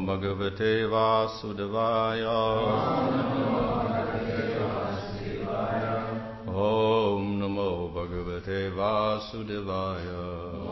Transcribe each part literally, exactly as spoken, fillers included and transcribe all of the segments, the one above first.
Bhagavate Vasudevaya. Om Namo Bhagavate Vasudevaya.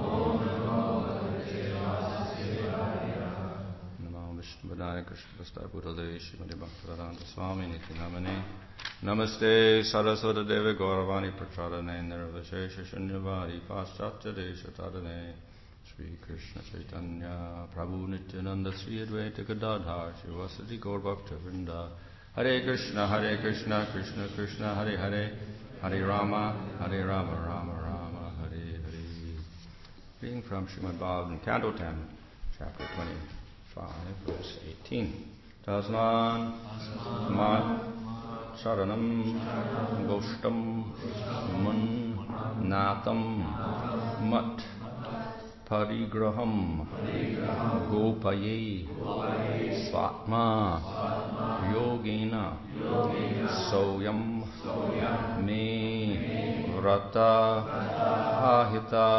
Namo Vishnu Krishna Prasthaya Purade Shrimati Bhaktivedanta Swami Niti Namane. Namaste Saraswata Deva Gauravani Prachadane Nirvashesha Shanyavari Paschatya Desha Tadane. Shri Krishna Chaitanya Prabhu Nityananda Sri Advaita Gadadhar Shivasati Gaur Bhakta Vrinda. Hare Krishna Hare Krishna Krishna Krishna Hare Hare Hare Rama Hare Rama Rama Rama Hare Hare. Reading from Srimad Bhagavatam, Canto ten, Chapter twenty-five, verse eighteen. Tasman Mat Sharanam Goshtam Mun Natam Mat Parigraham Gopaye Swatma Yogena Soyam Me Vrata Ahita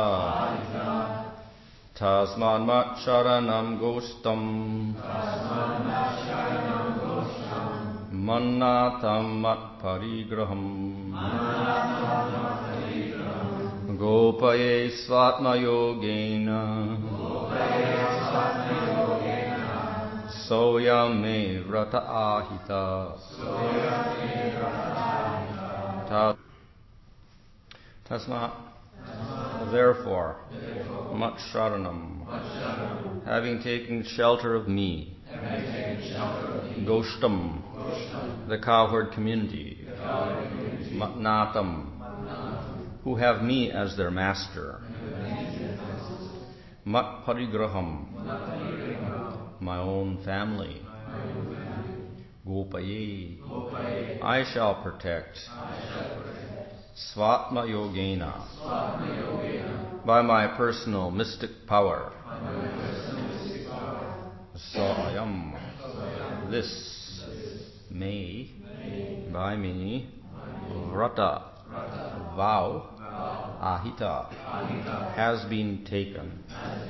Tasman Mat Sharanam Gostam Mannatam Mat Parigraham Gopaye Svatma Yogena Soyam Me Vrata Ahita. Tasma, therefore, Mat Sharanam, having taken shelter of me, Goshtam, the cowherd community, Matnatam, who have me as their master, Mat Parigraham, my own family, Gopaye, I shall protect, Svatma Yogena, by my personal mystic power. Soyam, this may, by me, Vrata, vow, Ahita, has been taken.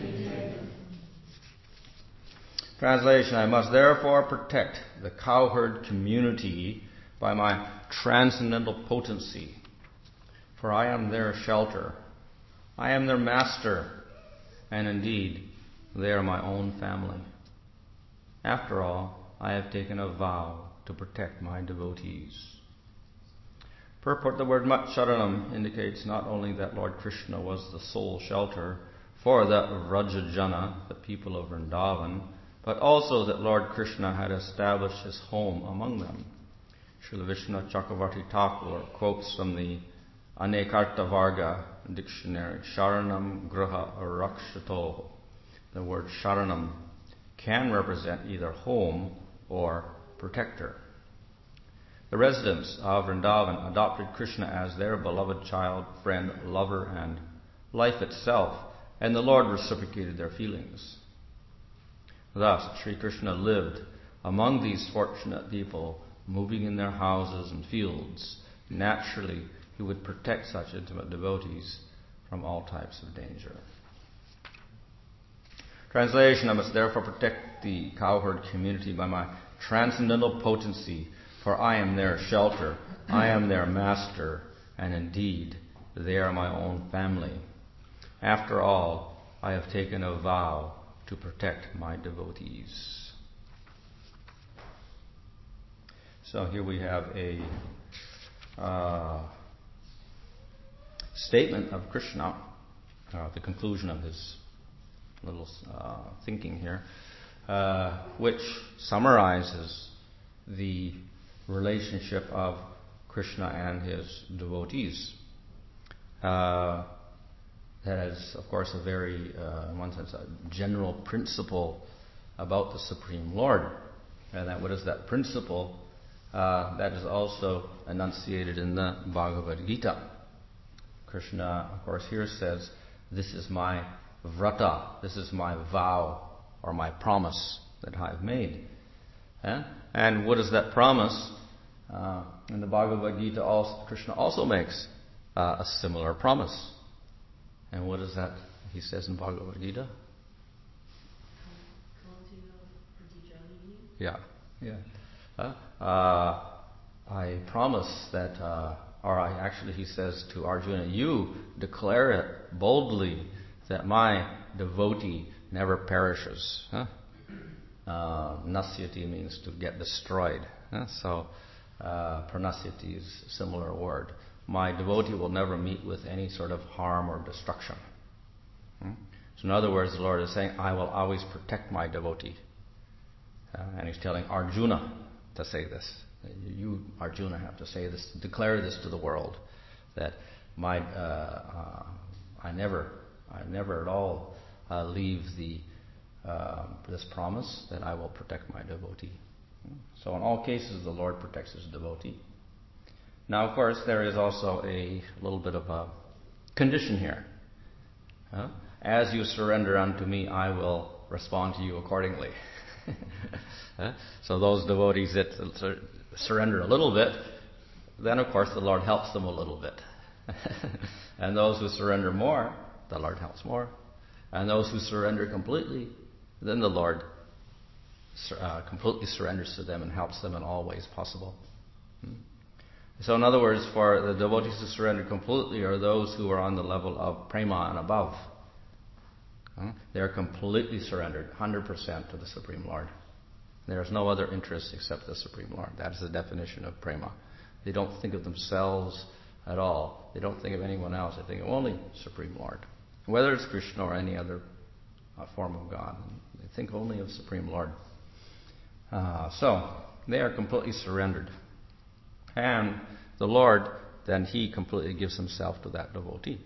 Translation: I must therefore protect the cowherd community by my transcendental potency, for I am their shelter. I am their master, and indeed, they are my own family. After all, I have taken a vow to protect my devotees. Purport: the word Mat Sharanam indicates not only that Lord Krishna was the sole shelter for the Vrajajana, the people of Vrindavan, but also that Lord Krishna had established his home among them. Srila Vishnu Chakravarti Thakur quotes from the Anekarta Varga dictionary, Sharanam Graha Rakshato. The word Sharanam can represent either home or protector. The residents of Vrindavan adopted Krishna as their beloved child, friend, lover, and life itself, and the Lord reciprocated their feelings. Thus, Sri Krishna lived among these fortunate people, moving in their houses and fields. Naturally, he would protect such intimate devotees from all types of danger. Translation: I must therefore protect the cowherd community by my transcendental potency, for I am their shelter, I am their master, and indeed, they are my own family. After all, I have taken a vow to protect my devotees. So here we have a uh, statement of Krishna, uh, the conclusion of his little uh, thinking here, uh, which summarizes the relationship of Krishna and his devotees. Uh, that is, of course, a very, uh, in one sense, a general principle about the Supreme Lord. And that, what is that principle? Uh, that is also enunciated in the Bhagavad Gita. Krishna, of course, here says, this is my vrata, this is my vow, or my promise that I have made. Eh? And what is that promise? Uh, in the Bhagavad Gita, also, Krishna also makes uh, a similar promise. And what is that he says in Bhagavad Gita? Yeah, yeah. Uh, uh, I promise that, uh, or I actually, he says to Arjuna, you declare it boldly that my devotee never perishes. Huh? Uh, nasyati means to get destroyed. Huh? So, uh, pranasyati is a similar word. My devotee will never meet with any sort of harm or destruction. Hmm? So in other words, the Lord is saying, I will always protect my devotee. Uh, and he's telling Arjuna to say this. You, Arjuna, have to say this, declare this to the world, that my, uh, uh, I never, I never at all uh, leave the uh, this promise that I will protect my devotee. So in all cases, the Lord protects his devotee. Now, of course, there is also a little bit of a condition here. Huh? As you surrender unto me, I will respond to you accordingly. Huh? So those devotees that sur- surrender a little bit, then of course the Lord helps them a little bit. And those who surrender more, the Lord helps more. And those who surrender completely, then the Lord uh, completely surrenders to them and helps them in all ways possible. Hmm? So in other words, for the devotees who surrender completely are those who are on the level of prema and above. Huh? They are completely surrendered, one hundred percent to the Supreme Lord. There is no other interest except the Supreme Lord. That is the definition of prema. They don't think of themselves at all. They don't think of anyone else. They think of only Supreme Lord. Whether it's Krishna or any other uh, form of God. They think only of Supreme Lord. Uh, so, they are completely surrendered. And the Lord, then He completely gives Himself to that devotee.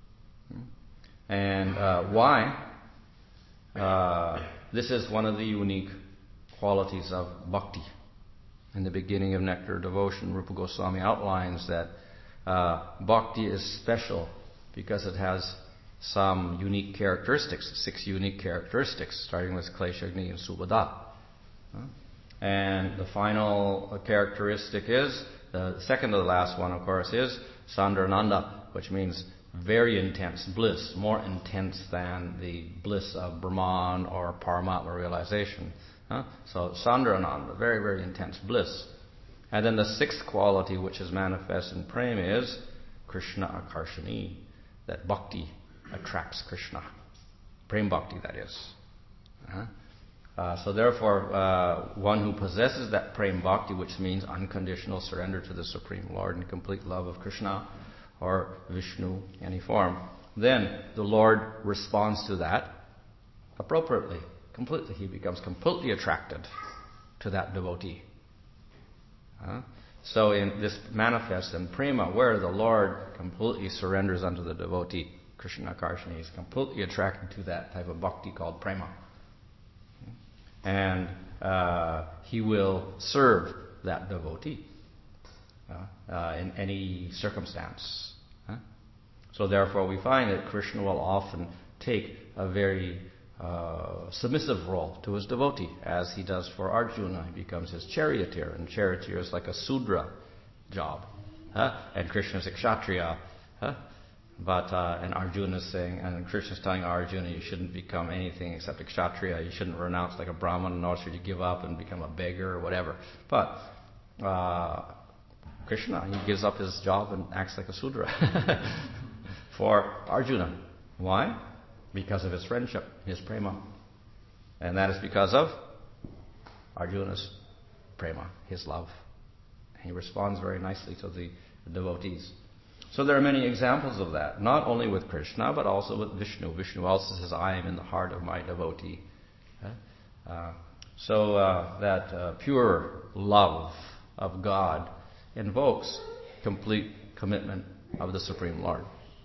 And uh, why? Uh, this is one of the unique qualities of bhakti. In the beginning of Nectar Devotion, Rupa Goswami outlines that uh, bhakti is special because it has some unique characteristics, six unique characteristics, starting with Kleshagni and Subhada. And the final characteristic is, the second to the last one, of course, is Sandrananda, which means very intense bliss, more intense than the bliss of Brahman or Paramatma realization. Huh? So Sandrananda, very, very intense bliss. And then the sixth quality, which is manifest in prema, is Krishna Akarshani, that bhakti attracts Krishna. Prem bhakti, that is. Uh-huh. Uh, so therefore, uh, one who possesses that prem bhakti, which means unconditional surrender to the Supreme Lord and complete love of Krishna or Vishnu, any form, then the Lord responds to that appropriately, completely. He becomes completely attracted to that devotee. Uh, so in this manifests in prema, where the Lord completely surrenders unto the devotee, Krishna Karshani is completely attracted to that type of bhakti called prema. And uh, he will serve that devotee uh, uh, in any circumstance. Huh? So therefore we find that Krishna will often take a very uh, submissive role to his devotee, as he does for Arjuna. He becomes his charioteer, and charioteer is like a Sudra job. Huh? And Krishna is a Kshatriya. Huh? But, uh, and Arjuna is saying, and Krishna is telling Arjuna, you shouldn't become anything except a Kshatriya. You shouldn't renounce like a Brahman, nor should you give up and become a beggar or whatever. But, uh, Krishna, he gives up his job and acts like a Sudra for Arjuna. Why? Because of his friendship, his prema. And that is because of Arjuna's prema, his love. He responds very nicely to the devotees. So there are many examples of that, not only with Krishna, but also with Vishnu. Vishnu also says, I am in the heart of my devotee. Uh, so uh, that uh, pure love of God invokes complete commitment of the Supreme Lord.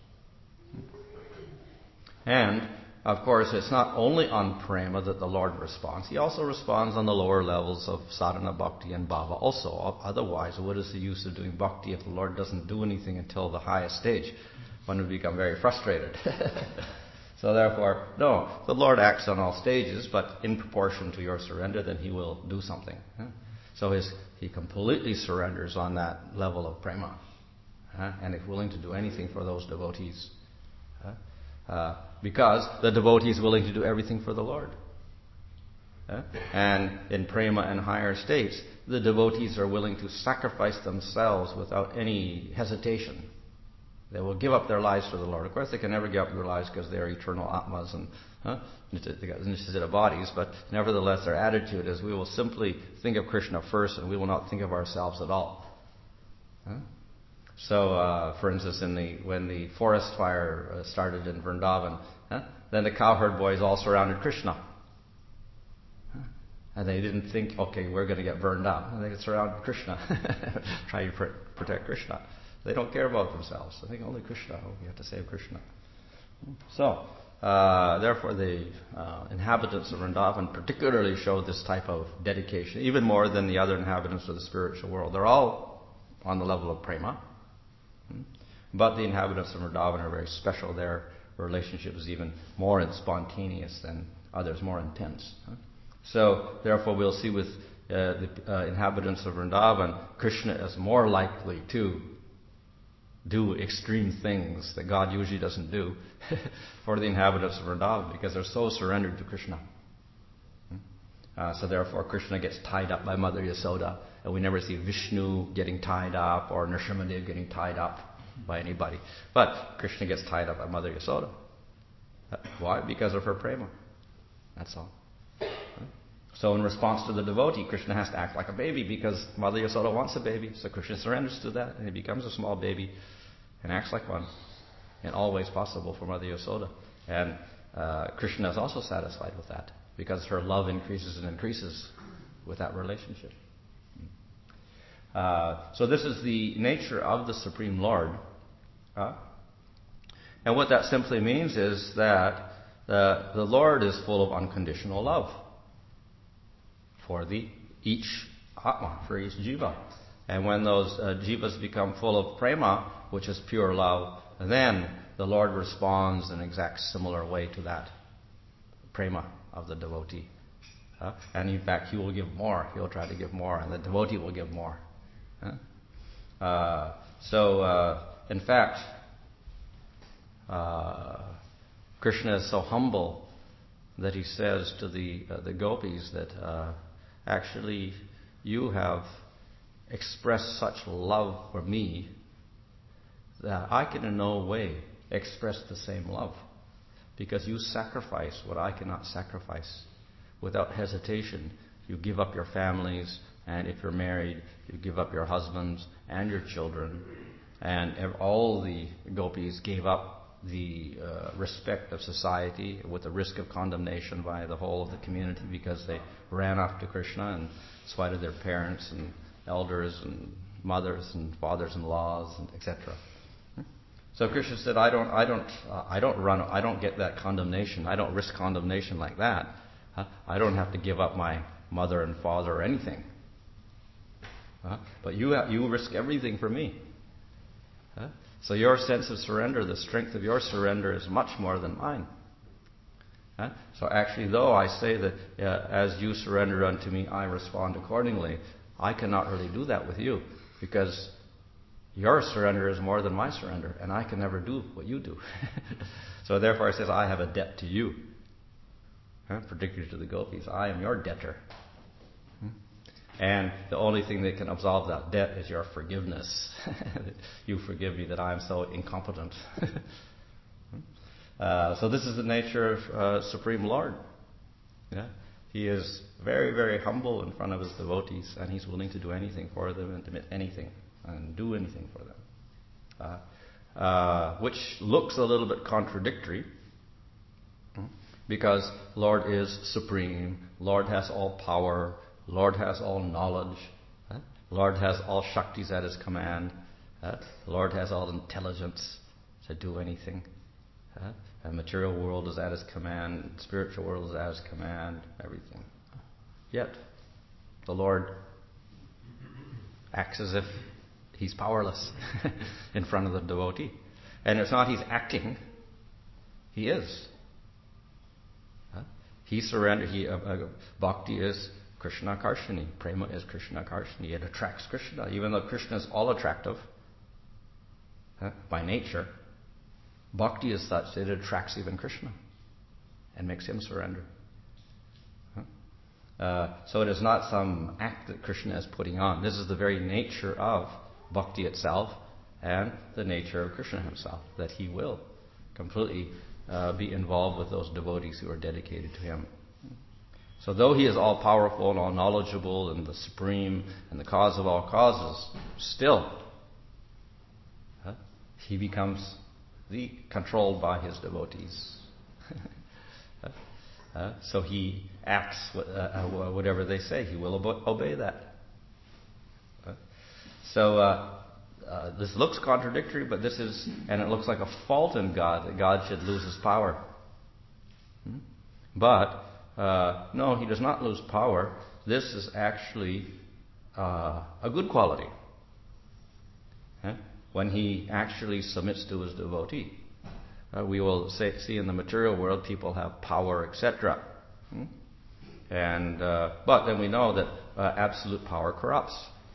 And, of course, it's not only on prema that the Lord responds. He also responds on the lower levels of sadhana, bhakti, and bhava also. Otherwise, what is the use of doing bhakti if the Lord doesn't do anything until the highest stage? One would become very frustrated. So therefore, no, the Lord acts on all stages, but in proportion to your surrender, then He will do something. So his, He completely surrenders on that level of prema, and is willing to do anything for those devotees. Uh, because the devotee is willing to do everything for the Lord. Uh, and in prema and higher states, the devotees are willing to sacrifice themselves without any hesitation. They will give up their lives for the Lord. Of course, they can never give up their lives because they are eternal atmas and huh, they got nishtacita bodies. But nevertheless, their attitude is, we will simply think of Krishna first, and we will not think of ourselves at all. Huh? So, uh, for instance, in the when the forest fire uh, started in Vrindavan, huh, then the cowherd boys all surrounded Krishna. And they didn't think, okay, we're going to get burned up. And they surrounded Krishna, trying to pr- protect Krishna. They don't care about themselves. They think only Krishna. Oh, we have to save Krishna. So, uh, therefore, the uh, inhabitants of Vrindavan particularly show this type of dedication, even more than the other inhabitants of the spiritual world. They're all on the level of prema. But the inhabitants of Vrindavan are very special. Their relationship is even more spontaneous than others, more intense. So, therefore, we'll see with uh, the uh, inhabitants of Vrindavan, Krishna is more likely to do extreme things that God usually doesn't do for the inhabitants of Vrindavan because they're so surrendered to Krishna. Uh, so, therefore, Krishna gets tied up by Mother Yasoda, and we never see Vishnu getting tied up or Nrsimhadev getting tied up by anybody. But Krishna gets tied up by Mother Yasoda. Why? Because of her prema. That's all. So in response to the devotee, Krishna has to act like a baby because Mother Yasoda wants a baby. So Krishna surrenders to that and he becomes a small baby and acts like one in all ways possible for Mother Yasoda. And uh, Krishna is also satisfied with that because her love increases and increases with that relationship. Uh, so this is the nature of the Supreme Lord. Uh, and what that simply means is that the, the Lord is full of unconditional love for the each atma, for each jiva. And when those uh, jivas become full of prema, which is pure love, then the Lord responds in exact similar way to that prema of the devotee. Uh, and in fact, he will give more. He will try to give more, and the devotee will give more. Uh, uh, so, uh, in fact, uh, Krishna is so humble that he says to the uh, the gopis that uh, actually you have expressed such love for me that I can in no way express the same love, because you sacrifice what I cannot sacrifice. Without hesitation, you give up your families, and if you're married, you give up your husbands and your children. And all the gopis gave up the uh, respect of society with the risk of condemnation by the whole of the community because they ran after Krishna in spite of their parents and elders and mothers and fathers-in-laws and et cetera. So Krishna said, "I don't, I don't, uh, I don't run, I don't get that condemnation. I don't risk condemnation like that. Huh? I don't have to give up my mother and father or anything. Huh? But you, have, you risk everything for me. Huh? So your sense of surrender, the strength of your surrender, is much more than mine. Huh? So actually, though I say that uh, as you surrender unto me, I respond accordingly, I cannot really do that with you because your surrender is more than my surrender, and I can never do what you do. So therefore, it says, I have a debt to you, huh? Particularly to the gopis. I am your debtor. And the only thing that can absolve that debt is your forgiveness. You forgive me that I am so incompetent. uh, so this is the nature of uh, Supreme Lord. Yeah? He is very, very humble in front of his devotees, and he's willing to do anything for them and admit anything and do anything for them. Uh, uh, which looks a little bit contradictory, because Lord is supreme, Lord has all power, Lord has all knowledge, huh? Lord has all shaktis at his command, huh? Lord has all intelligence to do anything. Huh? The material world is at his command, spiritual world is at his command, everything. Yet, the Lord acts as if he's powerless in front of the devotee. And it's not he's acting, he is. Huh? He surrendered, he, uh, uh, bhakti is Krishna Karshini. Prema is Krishna Karshini. It attracts Krishna. Even though Krishna is all attractive huh, by nature, bhakti is such that it attracts even Krishna and makes him surrender. Huh? Uh, so it is not some act that Krishna is putting on. This is the very nature of bhakti itself and the nature of Krishna himself, that he will completely uh, be involved with those devotees who are dedicated to him. So though he is all-powerful and all-knowledgeable and the supreme and the cause of all causes, still huh, he becomes the controlled by his devotees. uh, so he acts uh, uh, whatever they say. He will obe- obey that. Uh, so uh, uh, this looks contradictory, but this is, and it looks like a fault in God, that God should lose his power. Hmm? But Uh, no, he does not lose power. This is actually uh, a good quality. Huh? When he actually submits to his devotee. Uh, we will say, see in the material world people have power, et cetera. Hmm? And uh, but then we know that uh, absolute power corrupts.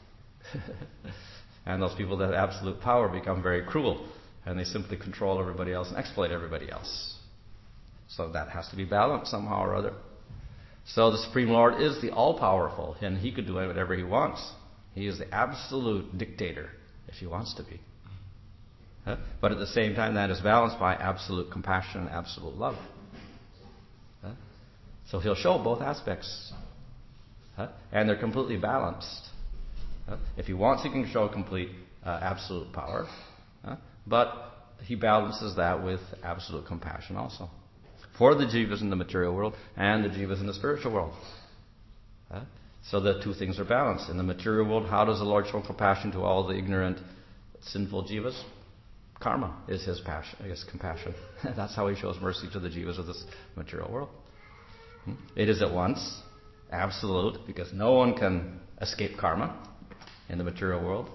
And those people that have absolute power become very cruel, and they simply control everybody else and exploit everybody else. So that has to be balanced somehow or other. So the Supreme Lord is the all-powerful, and he could do whatever he wants. He is the absolute dictator, if he wants to be. Huh? But at the same time, that is balanced by absolute compassion and absolute love. Huh? So he'll show both aspects. Huh? And they're completely balanced. Huh? If he wants, he can show complete uh, absolute power. Huh? But he balances that with absolute compassion also. For the jivas in the material world and the jivas in the spiritual world. Uh, so the two things are balanced. In the material world, how does the Lord show compassion to all the ignorant, sinful jivas? Karma is his passion, his compassion. That's how he shows mercy to the jivas of this material world. Hmm? It is at once absolute, because no one can escape karma in the material world.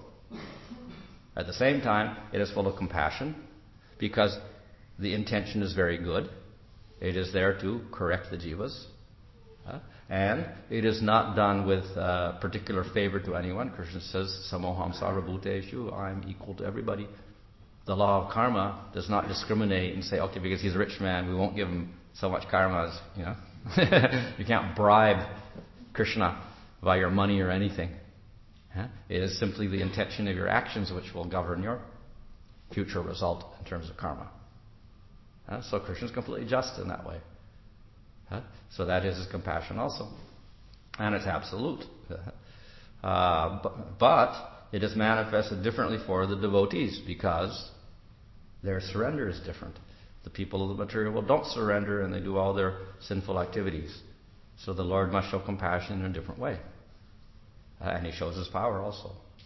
At the same time, it is full of compassion, because the intention is very good. It is there to correct the jivas. Uh, and it is not done with uh, particular favor to anyone. Krishna says, Samoham sarvabhuteshu, I'm equal to everybody. The law of karma does not discriminate and say, okay, because he's a rich man, we won't give him so much karma as, you know. You can't bribe Krishna by your money or anything. Uh, it is simply the intention of your actions which will govern your future result in terms of karma. Uh, so Krishna is completely just in that way. Uh, so that is his compassion also. And it's absolute. Uh, but, but it is manifested differently for the devotees, because their surrender is different. The people of the material world don't surrender, and they do all their sinful activities. So the Lord must show compassion in a different way. Uh, and he shows his power also.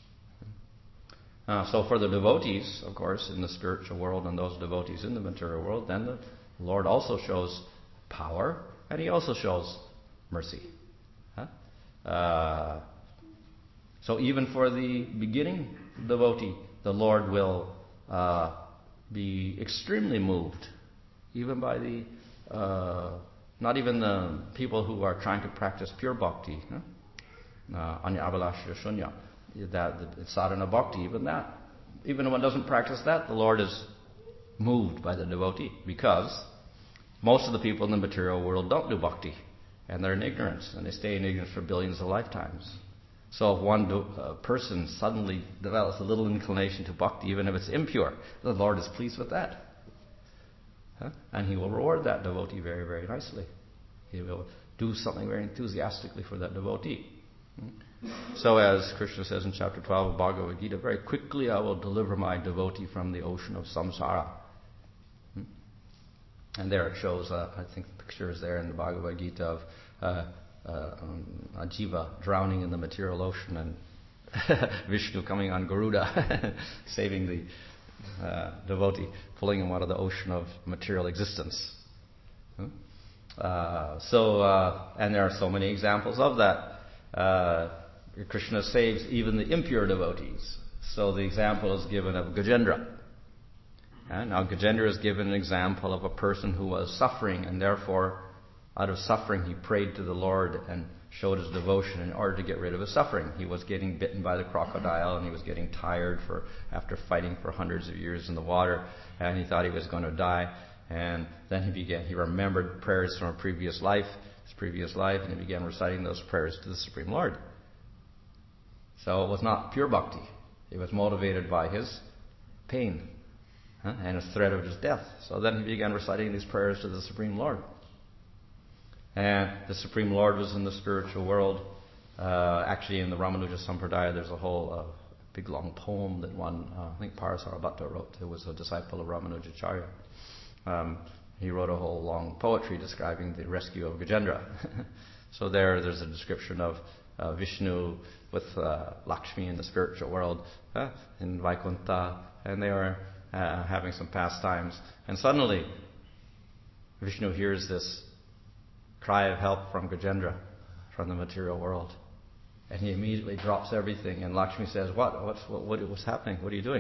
Uh, so for the devotees, of course, in the spiritual world, and those devotees in the material world, then the Lord also shows power, and he also shows mercy. Huh? Uh, so even for the beginning devotee, the Lord will uh, be extremely moved, even by the, uh, not even the people who are trying to practice pure bhakti, huh? Anya abhalasya shunya. That it's sadhana bhakti, even that. Even when one doesn't practice that, the Lord is moved by the devotee, because most of the people in the material world don't do bhakti, and they're in ignorance, and they stay in ignorance for billions of lifetimes. So if one do, uh, person suddenly develops a little inclination to bhakti, even if it's impure, the Lord is pleased with that. Huh? And he will reward that devotee very, very nicely. He will do something very enthusiastically for that devotee. Hmm? So as Krishna says in chapter twelve of Bhagavad Gita, very quickly I will deliver my devotee from the ocean of samsara. Hmm? And there it shows, uh, I think the picture is there in the Bhagavad Gita of uh, uh, um, a jiva drowning in the material ocean, and Vishnu coming on Garuda, saving the uh, devotee, pulling him out of the ocean of material existence. Hmm? Uh, so, uh, and there are so many examples of that. Uh, Krishna saves even the impure devotees. So the example is given of Gajendra. And now Gajendra is given an example of a person who was suffering, and therefore out of suffering he prayed to the Lord and showed his devotion in order to get rid of his suffering. He was getting bitten by the crocodile, and he was getting tired for after fighting for hundreds of years in the water, and he thought he was going to die. And then he began, he remembered prayers from a previous life, his previous life, and he began reciting those prayers to the Supreme Lord. So it was not pure bhakti. It was motivated by his pain huh, and his threat of his death. So then he began reciting these prayers to the Supreme Lord. And the Supreme Lord was in the spiritual world. Uh, actually, in the Ramanuja Sampradaya, there's a whole uh, big long poem that one, uh, I think Parasarabhatta wrote, who was a disciple of Ramanujacharya. Um, he wrote a whole long poetry describing the rescue of Gajendra. So there, there's a description of uh, Vishnu with uh, Lakshmi in the spiritual world, uh, in Vaikuntha, and they were uh, having some pastimes. And suddenly, Vishnu hears this cry of help from Gajendra, from the material world. And he immediately drops everything, and Lakshmi says, what? What's, what, what what's happening? What are you doing?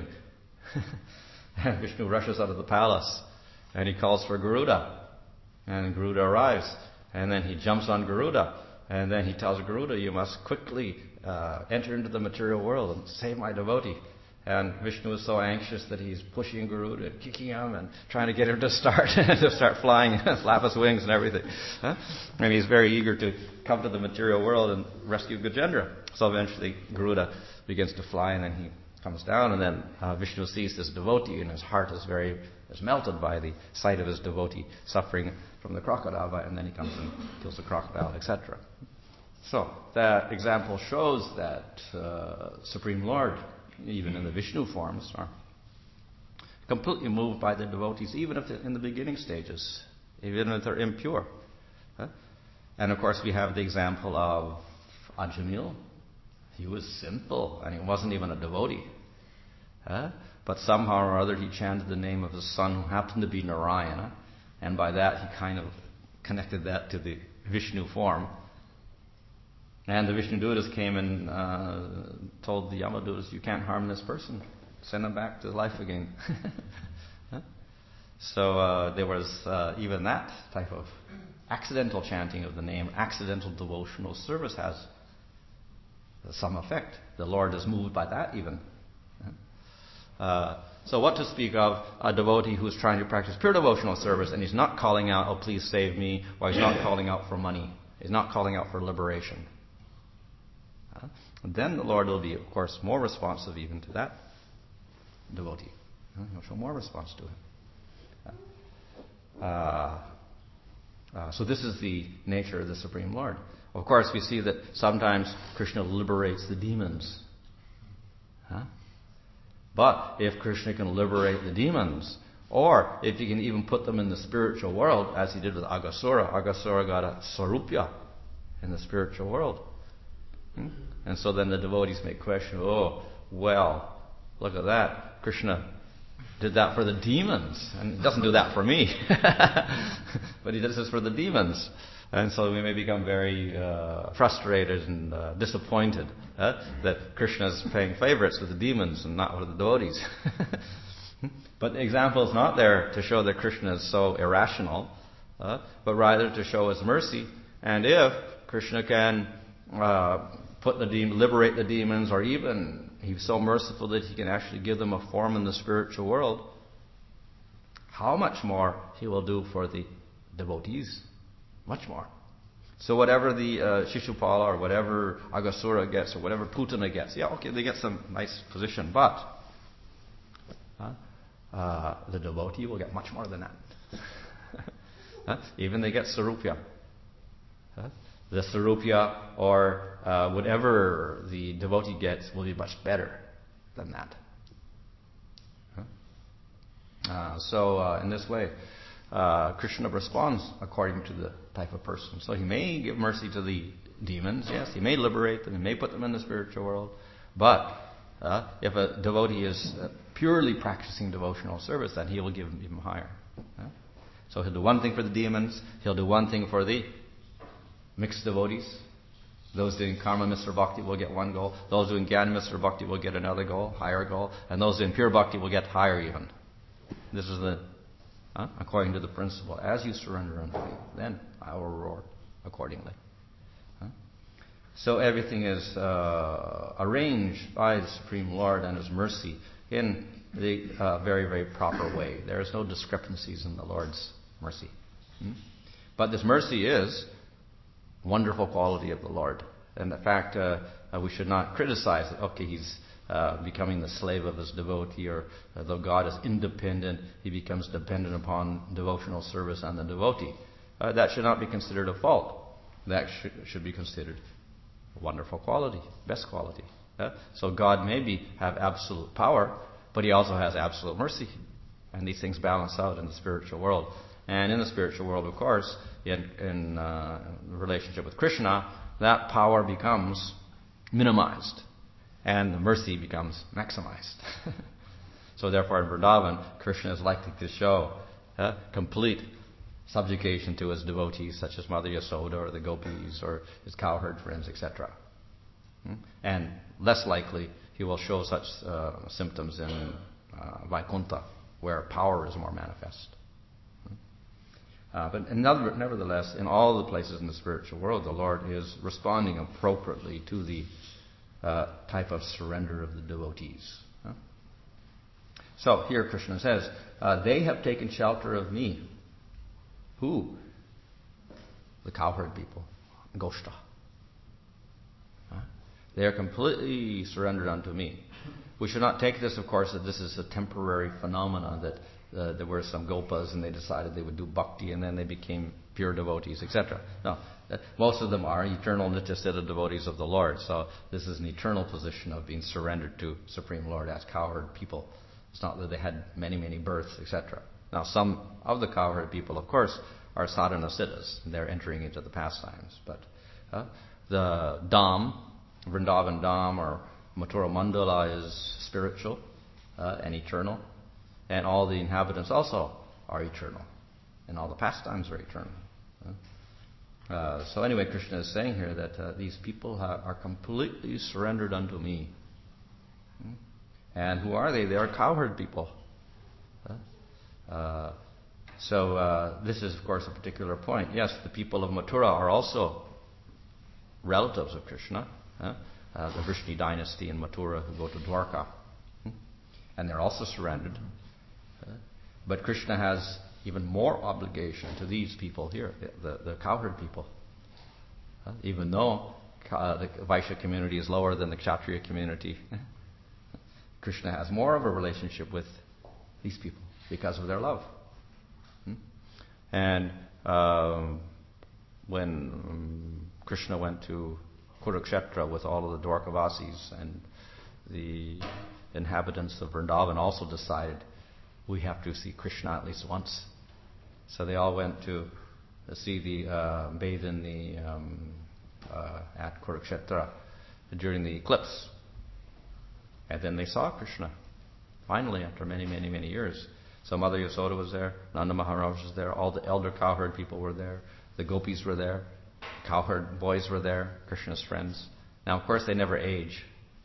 And Vishnu rushes out of the palace, and he calls for Garuda. And Garuda arrives, and then he jumps on Garuda, and then he tells Garuda, you must quickly uh, enter into the material world and save my devotee. And Vishnu is so anxious that he's pushing Garuda and kicking him and trying to get him to start to start flying, flap his wings and everything. Huh? And he's very eager to come to the material world and rescue Gajendra. So eventually Garuda begins to fly, and then he comes down, and then uh, Vishnu sees this devotee, and his heart is very is melted by the sight of his devotee suffering from the crocodile, and then he comes and kills the crocodile, et cetera. So that example shows that uh, Supreme Lord, even in the Vishnu forms, are completely moved by the devotees, even if in the beginning stages, even if they're impure. Huh? And of course we have the example of Ajamil. He was simple, and he wasn't even a devotee. Huh? But somehow or other he chanted the name of his son, who happened to be Narayana, and by that he kind of connected that to the Vishnu form. And the Vishnu Dutas came and uh, told the Yamadutas, you can't harm this person. Send him back to life again. Huh? So uh, there was uh, even that type of accidental chanting of the name, accidental devotional service has some effect. The Lord is moved by that even. Uh, so what to speak of a devotee who's trying to practice pure devotional service, and he's not calling out, oh please save me, or he's not calling out for money. He's not calling out for liberation. Uh, and then the Lord will be, of course, more responsive even to that devotee. Uh, he'll show more response to him. Uh, uh, so this is the nature of the Supreme Lord. Of course, we see that sometimes Krishna liberates the demons. Huh? But if Krishna can liberate the demons, or if he can even put them in the spiritual world, as he did with Aghasura, Aghasura got a sarupya in the spiritual world. Hmm? And so then the devotees may question, oh, well, look at that. Krishna did that for the demons, and he doesn't do that for me. But he does this for the demons. And so we may become very uh, frustrated and uh, disappointed uh, that Krishna is paying favorites with the demons and not with the devotees. But the example is not there to show that Krishna is so irrational, uh, but rather to show his mercy. And if Krishna can uh, put the demon, liberate the demons, or even he's so merciful that he can actually give them a form in the spiritual world, how much more he will do for the devotees. Much more. So whatever the uh, Shishupala or whatever Aghasura gets or whatever Putana gets, yeah, okay, they get some nice position, but uh, uh, the devotee will get much more than that. uh, even they get Sarupya. Uh, the Sarupya or uh, whatever the devotee gets will be much better than that. Uh, so uh, in this way, Uh, Krishna responds according to the type of person. So he may give mercy to the demons, yes, he may liberate them, he may put them in the spiritual world, but uh, if a devotee is uh, purely practicing devotional service, then he will give them even higher. Uh, so he'll do one thing for the demons, he'll do one thing for the mixed devotees. Those doing Karma Misra Bhakti will get one goal, those doing Jnana Misra Bhakti will get another goal, higher goal, and those doing pure Bhakti will get higher even. This is the Uh, according to the principle, as you surrender unto me, then I will reward accordingly. Uh, so everything is uh, arranged by the Supreme Lord and His mercy in the uh, very, very proper way. There is no discrepancies in the Lord's mercy. Hmm? But this mercy is wonderful quality of the Lord. And in fact, uh, uh, we should not criticize it. Okay, he's uh, becoming the slave of his devotee, or uh, though God is independent, he becomes dependent upon devotional service on the devotee. Uh, that should not be considered a fault. That should, should be considered a wonderful quality, best quality. Uh, so God maybe have absolute power, but he also has absolute mercy. And these things balance out in the spiritual world. And in the spiritual world, of course, in, in uh, relationship with Krishna, that power becomes minimized and the mercy becomes maximized. So therefore in Vrindavan, Krishna is likely to show uh, complete subjugation to his devotees, such as Mother Yasoda or the gopis or his cowherd friends, et cetera. Hmm? And less likely he will show such uh, symptoms in uh, Vaikuntha, where power is more manifest. Uh, but another, nevertheless, in all the places in the spiritual world, the Lord is responding appropriately to the uh, type of surrender of the devotees. Huh? So here Krishna says, uh, they have taken shelter of me. Who? The cowherd people, Goshta. Huh? They are completely surrendered unto me. We should not take this, of course, that this is a temporary phenomenon, that Uh, there were some gopas and they decided they would do bhakti and then they became pure devotees, et cetera. No, uh, most of them are eternal Nityasiddha devotees of the Lord. So this is an eternal position of being surrendered to Supreme Lord as cowherd people. It's not that they had many, many births, et cetera. Now, some of the cowherd people, of course, are sadhana siddhas. They're entering into the pastimes. But uh, the Dham, Vrindavan Dham or Mathura Mandala is spiritual uh, and eternal. And all the inhabitants also are eternal. And all the pastimes are eternal. Uh, so anyway, Krishna is saying here that uh, these people ha- are completely surrendered unto me. And who are they? They are cowherd people. Uh, so uh, this is, of course, a particular point. Yes, the people of Mathura are also relatives of Krishna. Uh, uh, the Vrishni dynasty in Mathura who go to Dwarka. And they're also surrendered. But Krishna has even more obligation to these people here, the, the, the cowherd people. Uh, even though uh, the Vaishya community is lower than the Kshatriya community, Krishna has more of a relationship with these people because of their love. Hmm? And um, when um, Krishna went to Kurukshetra with all of the Dwarkavasis, and the inhabitants of Vrindavan also decided, we have to see Krishna at least once. So they all went to see the, uh, bathe in the, um, uh, at Kurukshetra during the eclipse. And then they saw Krishna, finally, after many, many, many years. So Mother Yasoda was there, Nanda Maharaj was there, all the elder cowherd people were there, the gopis were there, cowherd boys were there, Krishna's friends. Now, of course, they never age.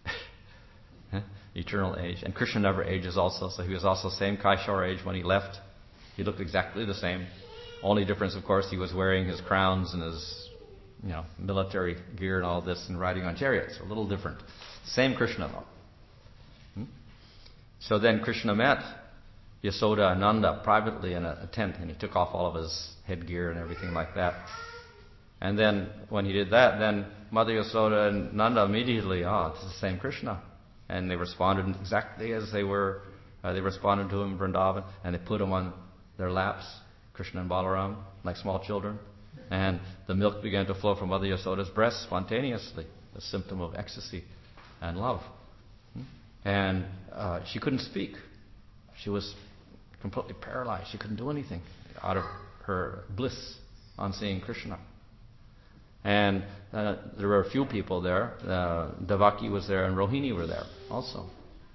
Eternal age. And Krishna never ages also, so he was also same Kaishar age when he left. He looked exactly the same. Only difference, of course, he was wearing his crowns and his, you know, military gear and all this and riding on chariots. A little different. Same Krishna though. Hmm? So then Krishna met Yasoda and Nanda privately in a, a tent, and he took off all of his headgear and everything like that. And then when he did that, then Mother Yasoda and Nanda immediately, ah, oh, it's the same Krishna. And they responded exactly as they were. Uh, they responded to him in Vrindavan, and they put him on their laps, Krishna and Balaram, like small children. And the milk began to flow from Mother Yasoda's breast spontaneously, a symptom of ecstasy and love. And uh, she couldn't speak. She was completely paralyzed. She couldn't do anything out of her bliss on seeing Krishna. And uh, there were a few people there. Uh, Devaki was there and Rohini were there also.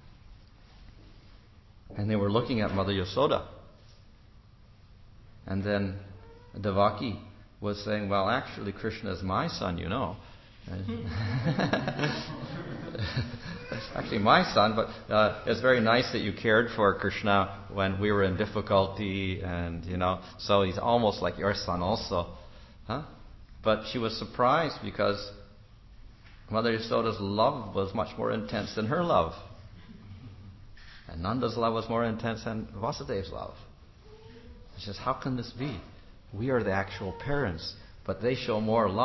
And they were looking at Mother Yasoda. And then Devaki was saying, well, actually Krishna is my son, you know. Actually my son, but uh, it's very nice that you cared for Krishna when we were in difficulty, and, you know, so he's almost like your son also. Huh? But she was surprised because Mother Yasoda's love was much more intense than her love. And Nanda's love was more intense than Vasudev's love. She says, how can this be? We are the actual parents, but they show more love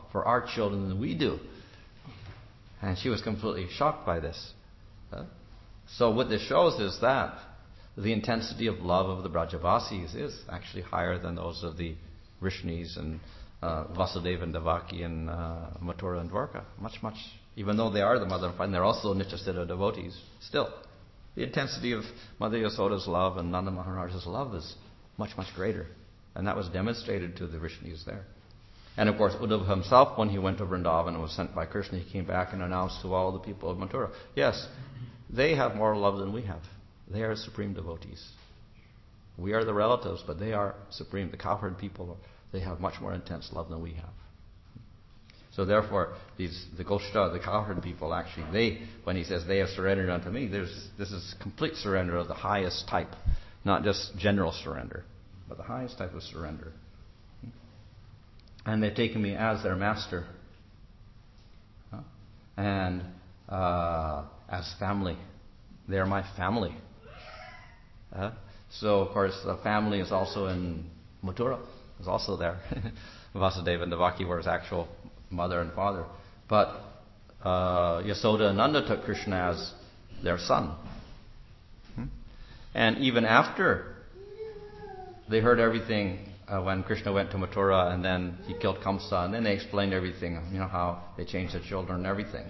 for our children than we do. And she was completely shocked by this. Uh, so what this shows is that the intensity of love of the Brajavasis is actually higher than those of the Vrishnis and uh, Vasudeva and Devaki and uh, Mathura and Dwarka. Much, much, even though they are the mother and father, and they're also Nityasiddha devotees, still, the intensity of Mother Yasoda's love and Nanda Maharaj's love is much, much greater. And that was demonstrated to the Vrishnis there. And of course, Uddhava himself, when he went to Vrindavan and was sent by Krishna, he came back and announced to all the people of Mathura, yes, they have more love than we have. They are supreme devotees. We are the relatives, but they are supreme. The cowherd people, they have much more intense love than we have. So therefore, these the Goshta, the cowherd people, actually, they, when he says they have surrendered unto me, there's this is complete surrender of the highest type, not just general surrender, but the highest type of surrender. And they've taken me as their master, huh? and uh, as family. They are my family. Uh, so, of course, the family is also in Mathura. Is also there. Vasudeva and Devaki were his actual mother and father. But uh, Yasoda and Nanda took Krishna as their son. Hmm? And even after they heard everything, uh, when Krishna went to Mathura and then he killed Kamsa, and then they explained everything, you know, how they changed their children and everything.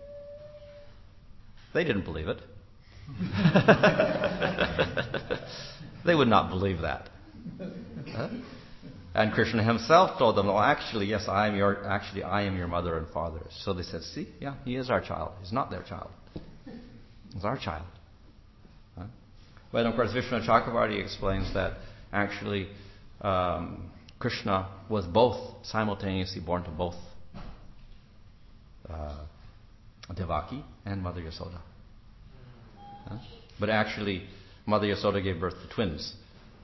They didn't believe it. They would not believe that. Huh? And Krishna himself told them, "Oh, actually, yes, I am your actually I am your mother and father." So they said, "See, yeah, he is our child. He's not their child. He's our child." Huh? But of course, Vishnu Chakravarti explains that actually um, Krishna was both simultaneously born to both uh, Devaki and Mother Yasoda. Huh? But actually, Mother Yasoda gave birth to twins.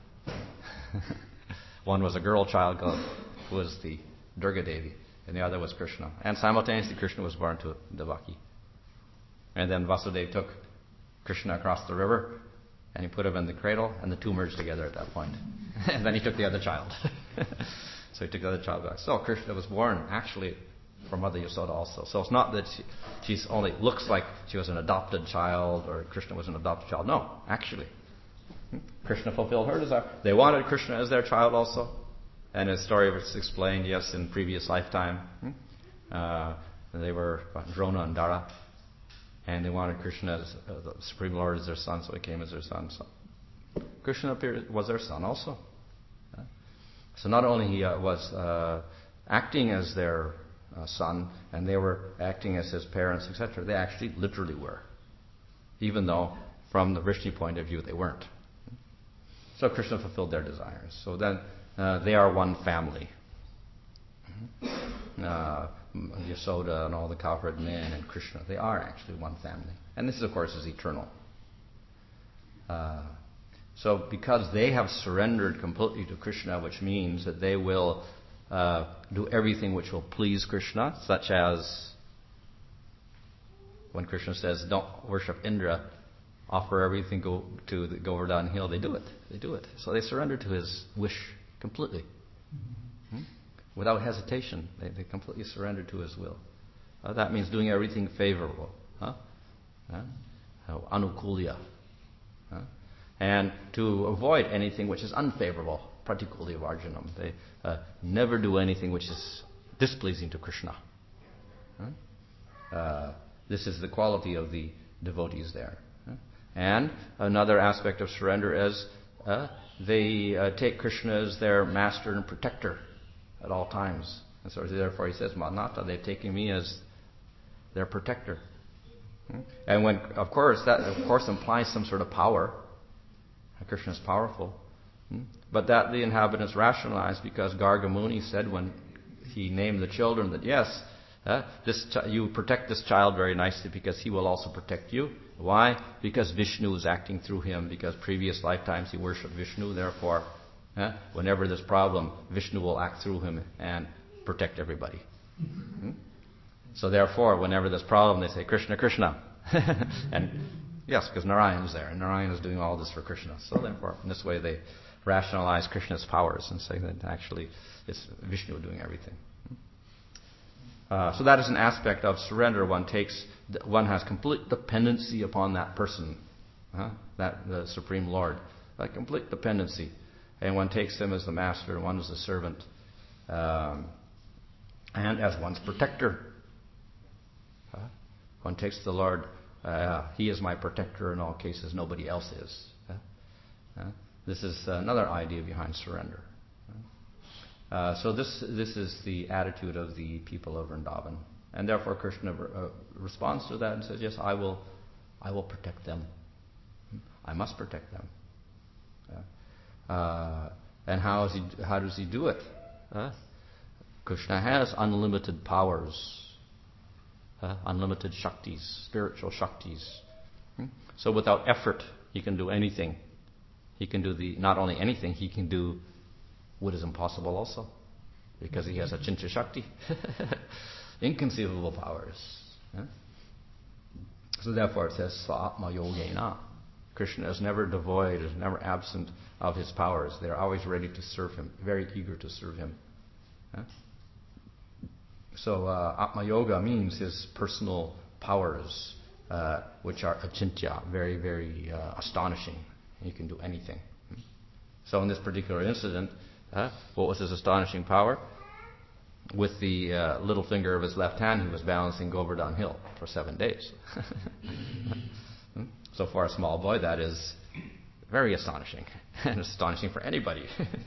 One was a girl child who was the Durga Devi, and the other was Krishna. And simultaneously, Krishna was born to Devaki. And then Vasudeva took Krishna across the river, and he put him in the cradle, and the two merged together at that point. And then he took the other child. So he took the other child back. So Krishna was born actually from Mother Yasoda also. So it's not that she she's only looks like she was an adopted child or Krishna was an adopted child. No, actually. Krishna fulfilled her desire. They wanted Krishna as their child also. And his story was explained, yes, in previous lifetime. Uh, they were Drona and Dara. And they wanted Krishna as uh, the Supreme Lord as their son, so he came as their son. So Krishna appeared, was their son also. Uh, so not only he uh, was uh, acting as their uh, son, and they were acting as his parents, et cetera, they actually literally were. Even though, from the Vrishni point of view, they weren't. So Krishna fulfilled their desires. So then uh, they are one family. Uh, Yasoda and all the cowherd men and Krishna, they are actually one family. And this, of course, is eternal. Uh, so because they have surrendered completely to Krishna, which means that they will uh, do everything which will please Krishna, such as when Krishna says, don't worship Indra, offer everything go to the Govardhan hill, they do it. They do it. So they surrender to his wish completely. Hmm? Without hesitation. They, they completely surrender to his will. Uh, that means doing everything favorable. Huh? Huh? Uh, anukulya. Huh? And to avoid anything which is unfavorable, particularly varjanam. They uh, never do anything which is displeasing to Krishna. Huh? Uh, this is the quality of the devotees there. And another aspect of surrender is uh, they uh, take Krishna as their master and protector at all times. And so therefore he says, Manata, they've taken me as their protector. Hmm? And when, of course, that of course implies some sort of power. Krishna is powerful. Hmm? But that the inhabitants rationalized because Garga Muni said when he named the children that, yes, Uh, this ch- you protect this child very nicely because he will also protect you. Why? Because Vishnu is acting through him. Because previous lifetimes he worshipped Vishnu. Therefore, uh, whenever there's problem, Vishnu will act through him and protect everybody. Hmm? So therefore, whenever there's problem, they say Krishna, Krishna. And yes, because Narayan is there, and Narayan is doing all this for Krishna. So therefore, in this way, they rationalize Krishna's powers and say that actually it's Vishnu doing everything. Uh, so that is an aspect of surrender. One takes, one has complete dependency upon that person, huh? that the Supreme Lord, a complete dependency, and one takes him as the master, and one as the servant, um, and as one's protector. Huh? One takes the Lord. Uh, he is my protector in all cases. Nobody else is. Huh? Huh? This is another idea behind surrender. Uh, so this this is the attitude of the people of Vrindavan, and therefore Krishna uh, responds to that and says, "Yes, I will, I will protect them. I must protect them." Yeah. Uh, and how is he? How does he do it? Uh, Krishna has unlimited powers, uh, unlimited shaktis, spiritual shaktis. Hmm? So without effort, he can do anything. He can do the not only anything, he can do what is impossible also, because he has a Chincha Shakti, inconceivable powers. Yeah? So therefore it says Sva-atma yogena. Krishna is never devoid, is never absent of his powers. They are always ready to serve him, very eager to serve him. Yeah? So uh, Atma Yoga means his personal powers, uh, which are achintya, very, very uh, astonishing. He can do anything. So in this particular incident, Uh, what was his astonishing power? With the uh, little finger of his left hand, he was balancing Govardhan Hill for seven days. So for a small boy, that is very astonishing, and astonishing for anybody.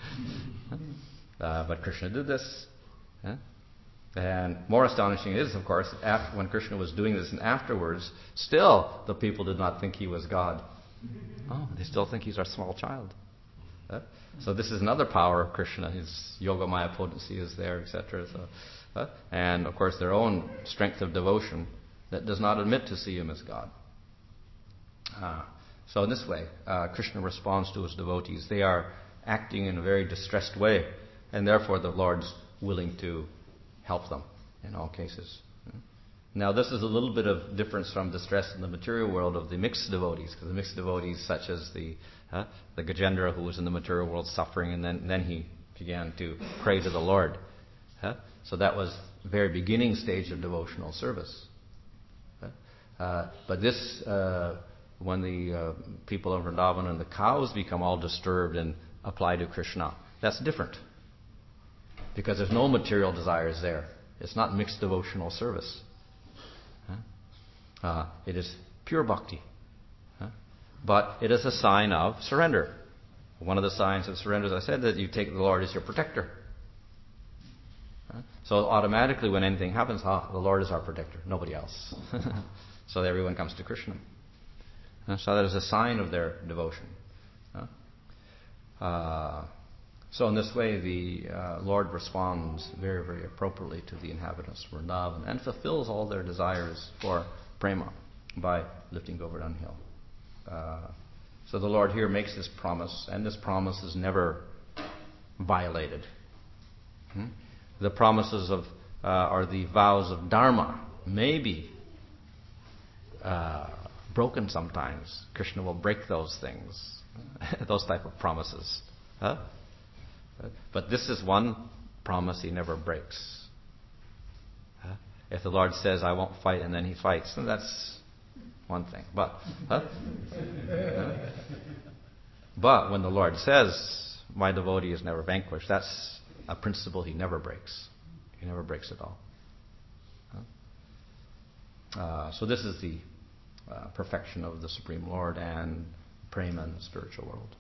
uh, but Krishna did this. Uh, and more astonishing is, of course, after, when Krishna was doing this and afterwards, still the people did not think he was God. Oh, they still think he's our small child. Uh, So this is another power of Krishna. His yogamaya potency is there, et cetera. So, uh, and of course their own strength of devotion that does not admit to see him as God. Uh, so in this way, uh, Krishna responds to his devotees. They are acting in a very distressed way, and therefore the Lord's willing to help them in all cases. Now this is a little bit of difference from distress in the material world of the mixed devotees, because the mixed devotees, such as the uh, the Gajendra, who was in the material world suffering, and then, then he began to pray to the Lord. Uh, so that was the very beginning stage of devotional service. Uh, but this, uh, when the uh, people of Vrindavan and the cows become all disturbed and apply to Krishna, that's different, because there's no material desires there. It's not mixed devotional service. Uh, it is pure bhakti. Huh? But it is a sign of surrender. One of the signs of surrender, as I said, that you take the Lord as your protector. Huh? So automatically when anything happens, ah, the Lord is our protector, nobody else. So everyone comes to Krishna. Uh, so that is a sign of their devotion. Huh? Uh, so in this way, the uh, Lord responds very, very appropriately to the inhabitants of Vrindavan and fulfills all their desires for prema by lifting Govardhan Hill. Uh, so the Lord here makes this promise, and this promise is never violated. Hmm? The promises of uh, or the vows of Dharma may be uh, broken sometimes. Krishna will break those things, those type of promises. Huh? But this is one promise he never breaks. Huh? If the Lord says, I won't fight, and then he fights, then that's one thing. But huh? Huh? But when the Lord says, my devotee is never vanquished, that's a principle he never breaks. He never breaks at all. Huh? Uh, so this is the uh, perfection of the Supreme Lord and prema in the spiritual world.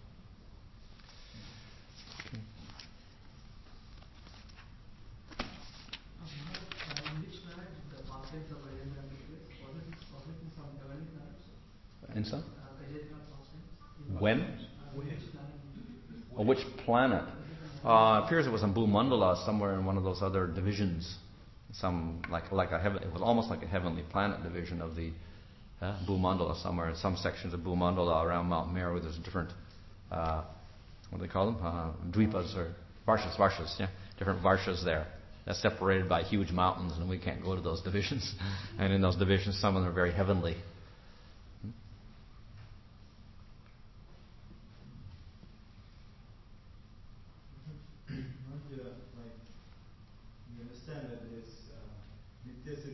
In some? When? Oh, which planet? Uh, it appears it was in Bhumandala, somewhere in one of those other divisions. Some like like a heaven. It was almost like a heavenly planet division of the uh, Bhumandala somewhere. In some sections of Bhumandala around Mount Meru, there's different. Uh, what do they call them? Uh, dvipas or varshas, varshas. Yeah, different varshas there. That's separated by huge mountains, and we can't go to those divisions. And in those divisions, some of them are very heavenly.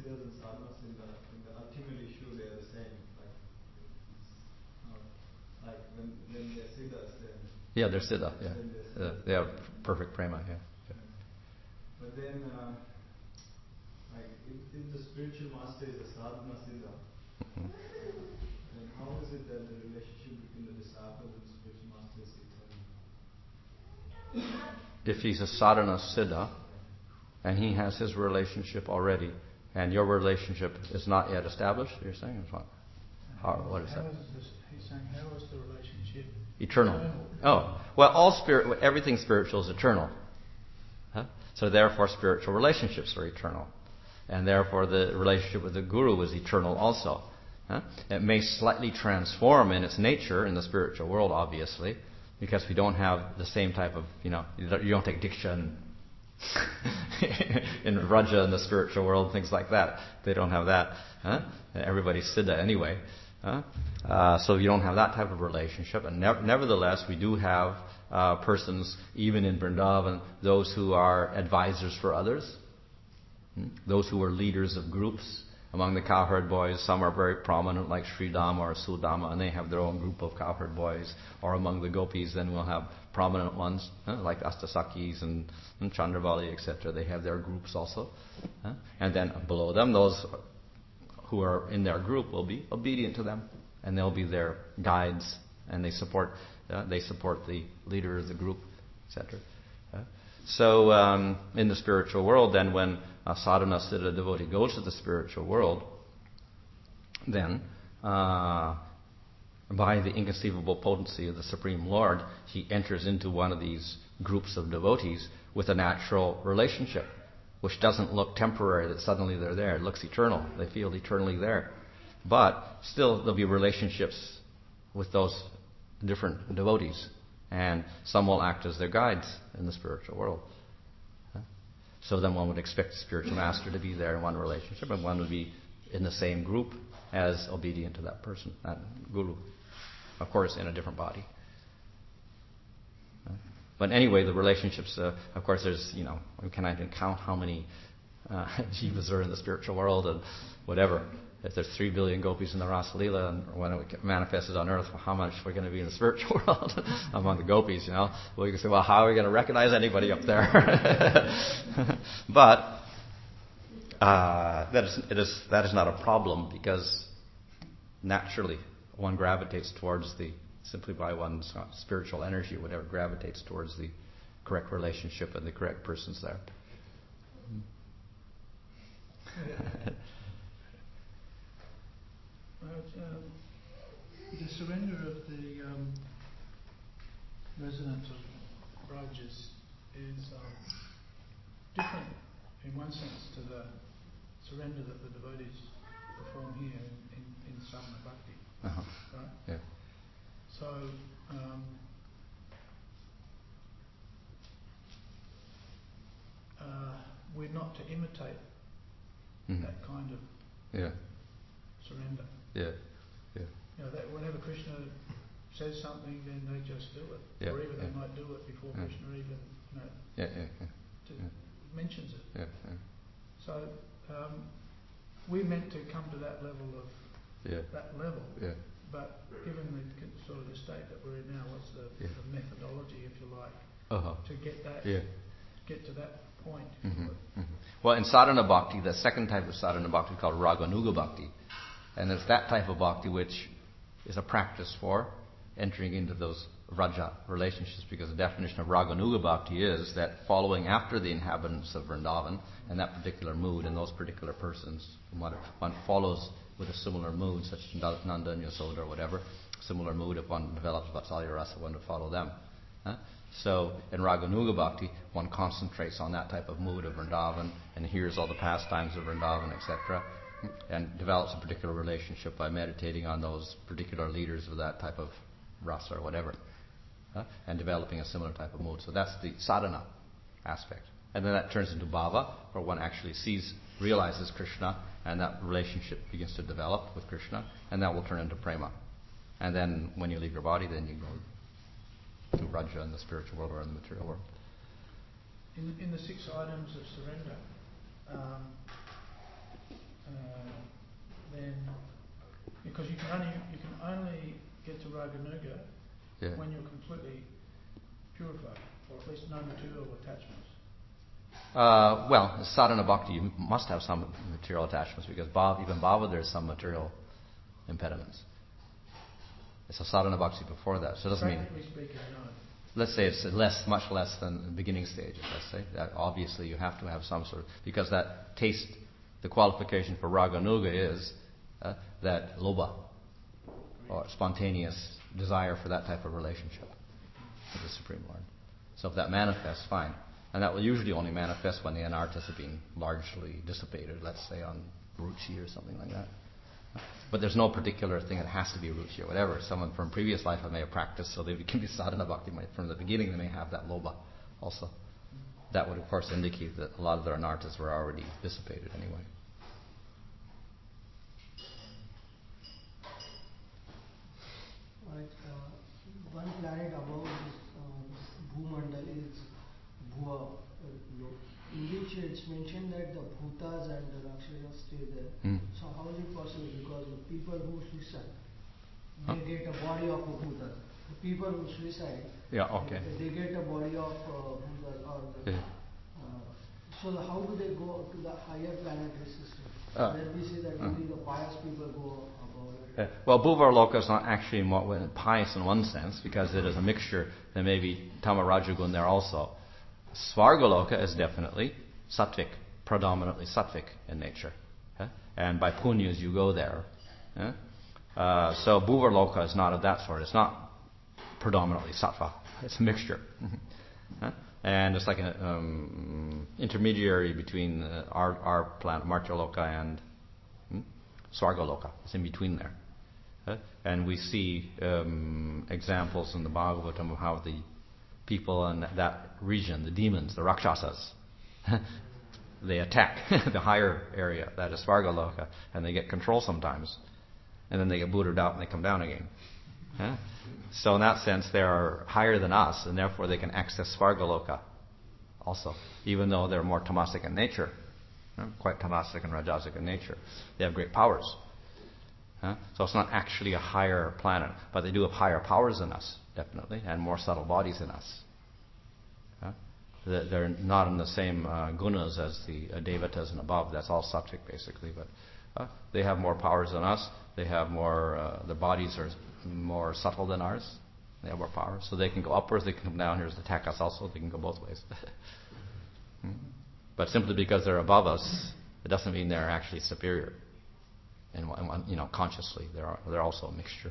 siddhas and sadhanas in the, in the ultimate issue they are the same. Like, uh, like when, when they're siddhas, then yeah, they're siddha. Yeah, they're uh, they have perfect prema. Yeah. yeah. But then, uh, like if, if the spiritual master is a sadhana siddha, Mm-hmm. then how is it that the relationship between the disciple and the spiritual master is eternal? If he's a sadhana siddha, and he has his relationship already, and your relationship is not yet established, you're saying? What, how, what is how that? Is this, he's saying, how is the relationship Eternal. eternal? Oh, well, all spirit, everything spiritual is eternal. Huh? So therefore, spiritual relationships are eternal, and therefore the relationship with the guru is eternal also. Huh? It may slightly transform in its nature in the spiritual world, obviously, because we don't have the same type of, you know, you don't, you don't take diksha and in Raja in the spiritual world, things like that. They don't have that. Huh? Everybody's siddha anyway. Huh? Uh, so you don't have that type of relationship. And ne- nevertheless, we do have uh, persons, even in Vrindavan, those who are advisors for others, hmm? those who are leaders of groups. Among the cowherd boys, some are very prominent, like Sridama or Sudama, and they have their own group of cowherd boys. Or among the gopis, then we'll have prominent ones, huh, like Astasakis and, and Chandravali, et cetera. They have their groups also. Huh? And then below them, those who are in their group will be obedient to them, and they'll be their guides, and they support uh, they support the leader of the group, et cetera. Uh, so um, in the spiritual world, then when a sadhana siddha devotee goes to the spiritual world, then uh, by the inconceivable potency of the Supreme Lord, he enters into one of these groups of devotees with a natural relationship, which doesn't look temporary, that suddenly they're there. It looks eternal. They feel eternally there. But still, there'll be relationships with those different devotees. And some will act as their guides in the spiritual world. So then one would expect the spiritual master to be there in one relationship, and one would be in the same group as obedient to that person, that guru. Of course, in a different body. But anyway, the relationships, uh, of course, there's, you know, we cannot even count how many uh, jivas are in the spiritual world and whatever. If there's three billion gopis in the Rasa Leela, and when it manifested on earth, well, how much we're going to be in the spiritual world among the gopis, you know? Well, you can say, well, how are we going to recognize anybody up there? But uh, that is, it is, that is not a problem, because naturally one gravitates towards the, simply by one's spiritual energy or whatever, gravitates towards the correct relationship and the correct persons there. Right, um, the surrender of the um, residents of Rajas is um, different in one sense to the surrender that the devotees perform here in, in, in sadhana bhakti. Uh-huh. Right? Yeah. So, um, uh, we're not to imitate Mm-hmm. that kind of Yeah. surrender. Yeah. Yeah. You know, that whenever Krishna says something, then they just do it. Yeah, Or even yeah. they might do it before Yeah. Krishna even, you know, Yeah. Yeah. Yeah. to, Yeah. mentions it. Yeah. Yeah. So um, we're meant to come to that level of Yeah. that level. Yeah. But given the con- sort of the state that we're in now, what's the, Yeah. the methodology, if you like, Uh-huh. to get that, Yeah. get to that point? If Mm-hmm. you like. Mm-hmm. Well, in sadhana bhakti, the second type of sadhana bhakti is called raganuga bhakti, and it's that type of bhakti which is a practice for entering into those raja relationships, because the definition of raganuga bhakti is that following after the inhabitants of Vrindavan and that particular mood and those particular persons, one, one follows with a similar mood, such as Nanda and Yasoda or whatever, similar mood. If one develops Vatsalya rasa, one would follow them. Huh? So in Raganuga Bhakti, one concentrates on that type of mood of Vrindavan and hears all the pastimes of Vrindavan, et cetera, and develops a particular relationship by meditating on those particular leaders of that type of rasa or whatever, huh? and developing a similar type of mood. So that's the sadhana aspect. And then that turns into bhava, where one actually sees, realizes Krishna, and that relationship begins to develop with Krishna, and that will turn into prema. And then when you leave your body, then you go to Raja in the spiritual world or in the material world. In, in the six items of surrender, um, Because you can only you can only get to Raganuga Yeah. when you're completely purified, or at least no material attachments. Uh, well, sadhana bhakti, you must have some material attachments because bhav, even bhava, there's some material impediments. It's a sadhana bhakti before that, so it doesn't mean. Practically speaking, no. Let's say it's less, much less than the beginning stages. Let's say that obviously you have to have some sort of, because that taste, the qualification for raganuga is uh, that lobha, or spontaneous desire for that type of relationship with the Supreme Lord. So if that manifests, fine. And that will usually only manifest when the anarthas have been largely dissipated, let's say on ruchi or something like that. But there's no particular thing that has to be ruchi or whatever. Someone from previous life may have practiced, so they can be sadhana bhakti. From the beginning, they may have that lobha also. That would, of course, indicate that a lot of their anarthas were already dissipated anyway. Right. Uh, one planet above this uh, Bhumandal is Bhuva, uh, in which it's mentioned that the Bhutas and the Rakshasas stay there. Mm. So how is it possible? Because the people who suicide, Huh? they get a body of a Bhuta. The people who suicide, Yeah, okay. they, they get a body of uh, Bhuta. Or the, Yeah. uh, so the, how do they go to the higher planetary system? Uh, Then we see that uh. only the pious people go above it. Uh, well, Bhuvarloka is not actually more pious in one sense because it is a mixture. There may be Tamarajagun there also. Svargaloka is definitely sattvic, predominantly sattvic in nature. Okay? And by punyas you go there. Okay? Uh, so Bhuvarloka is not of that sort. It's not predominantly sattva. It's a mixture. Okay? And it's like an um, intermediary between uh, our, our planet, Martyaloka, and hmm, Svargaloka. It's in between there. Okay? And we see um, examples in the Bhagavatam of how the people in that region, the demons, the Rakshasas, they attack the higher area, that is Svargaloka, and they get control sometimes. And then they get booted out and they come down again. Yeah? So in that sense, they are higher than us, and therefore they can access Svargaloka also, even though they're more tamasic in nature, yeah? Quite tamasic and rajasic in nature. They have great powers. Yeah? So it's not actually a higher planet, but they do have higher powers than us, definitely, and more subtle bodies than us. Yeah? They're not in the same uh, gunas as the uh, devatas and above. That's all sattvic, basically, but uh, they have more powers than us. They have more, uh, their bodies are more subtle than ours. They have more power. So they can go upwards, they can come down here to attack us also. They can go both ways. hmm? But simply because they're above us, it doesn't mean they're actually superior. And, you know, consciously, they're, they're also a mixture.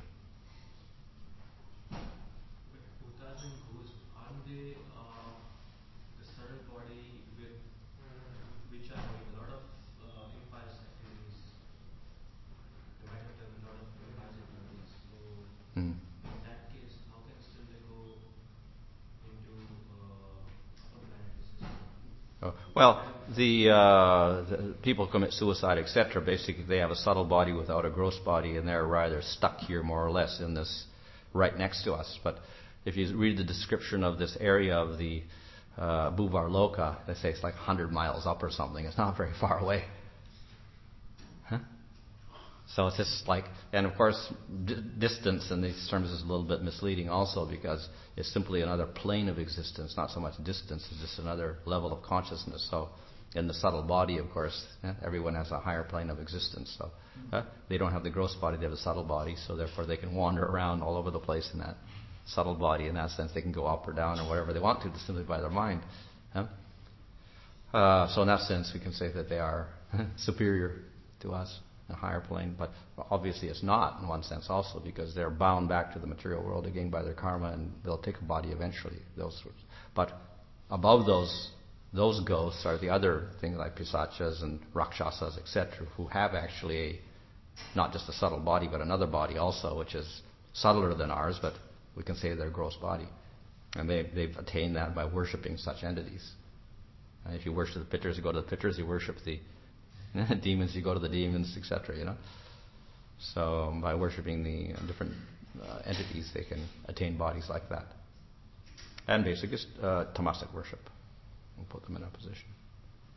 Bhutas and Ghos, aren't they uh, the subtle body with which are doing a lot of uh, impious activities? They might have done a lot of impious activities. So, Mm. in that case, how can still they go into uh, upper planetary system? Oh, well, the, uh, the people commit suicide, et cetera. Basically, they have a subtle body without a gross body, and they're rather stuck here, more or less, in this right next to us. But if you read the description of this area of the uh, Bhuvarloka, they say it's like one hundred miles up or something. It's not very far away. Huh? So it's just like, and of course, d- distance in these terms is a little bit misleading also because it's simply another plane of existence, not so much distance, it's just another level of consciousness. So in the subtle body, of course, eh, everyone has a higher plane of existence. So eh, they don't have the gross body, they have the subtle body, so therefore they can wander around all over the place in that subtle body. In that sense, they can go up or down or whatever they want to, just simply by their mind. Eh? Uh, so in that sense, we can say that they are superior to us. A higher plane, but obviously it's not in one sense also because they're bound back to the material world again by their karma and they'll take a body eventually. Those sorts. But above those, those ghosts are the other things like pisachas and rakshasas, et cetera, who have actually a, not just a subtle body but another body also, which is subtler than ours, but we can say their gross body, and they, they've attained that by worshipping such entities. And if you worship the pitchers, you go to the pitchers. You worship the demons, you go to the demons, et cetera. You know, so by worshiping the different uh, entities, they can attain bodies like that. And basically, uh, tamasic worship will put them in a position.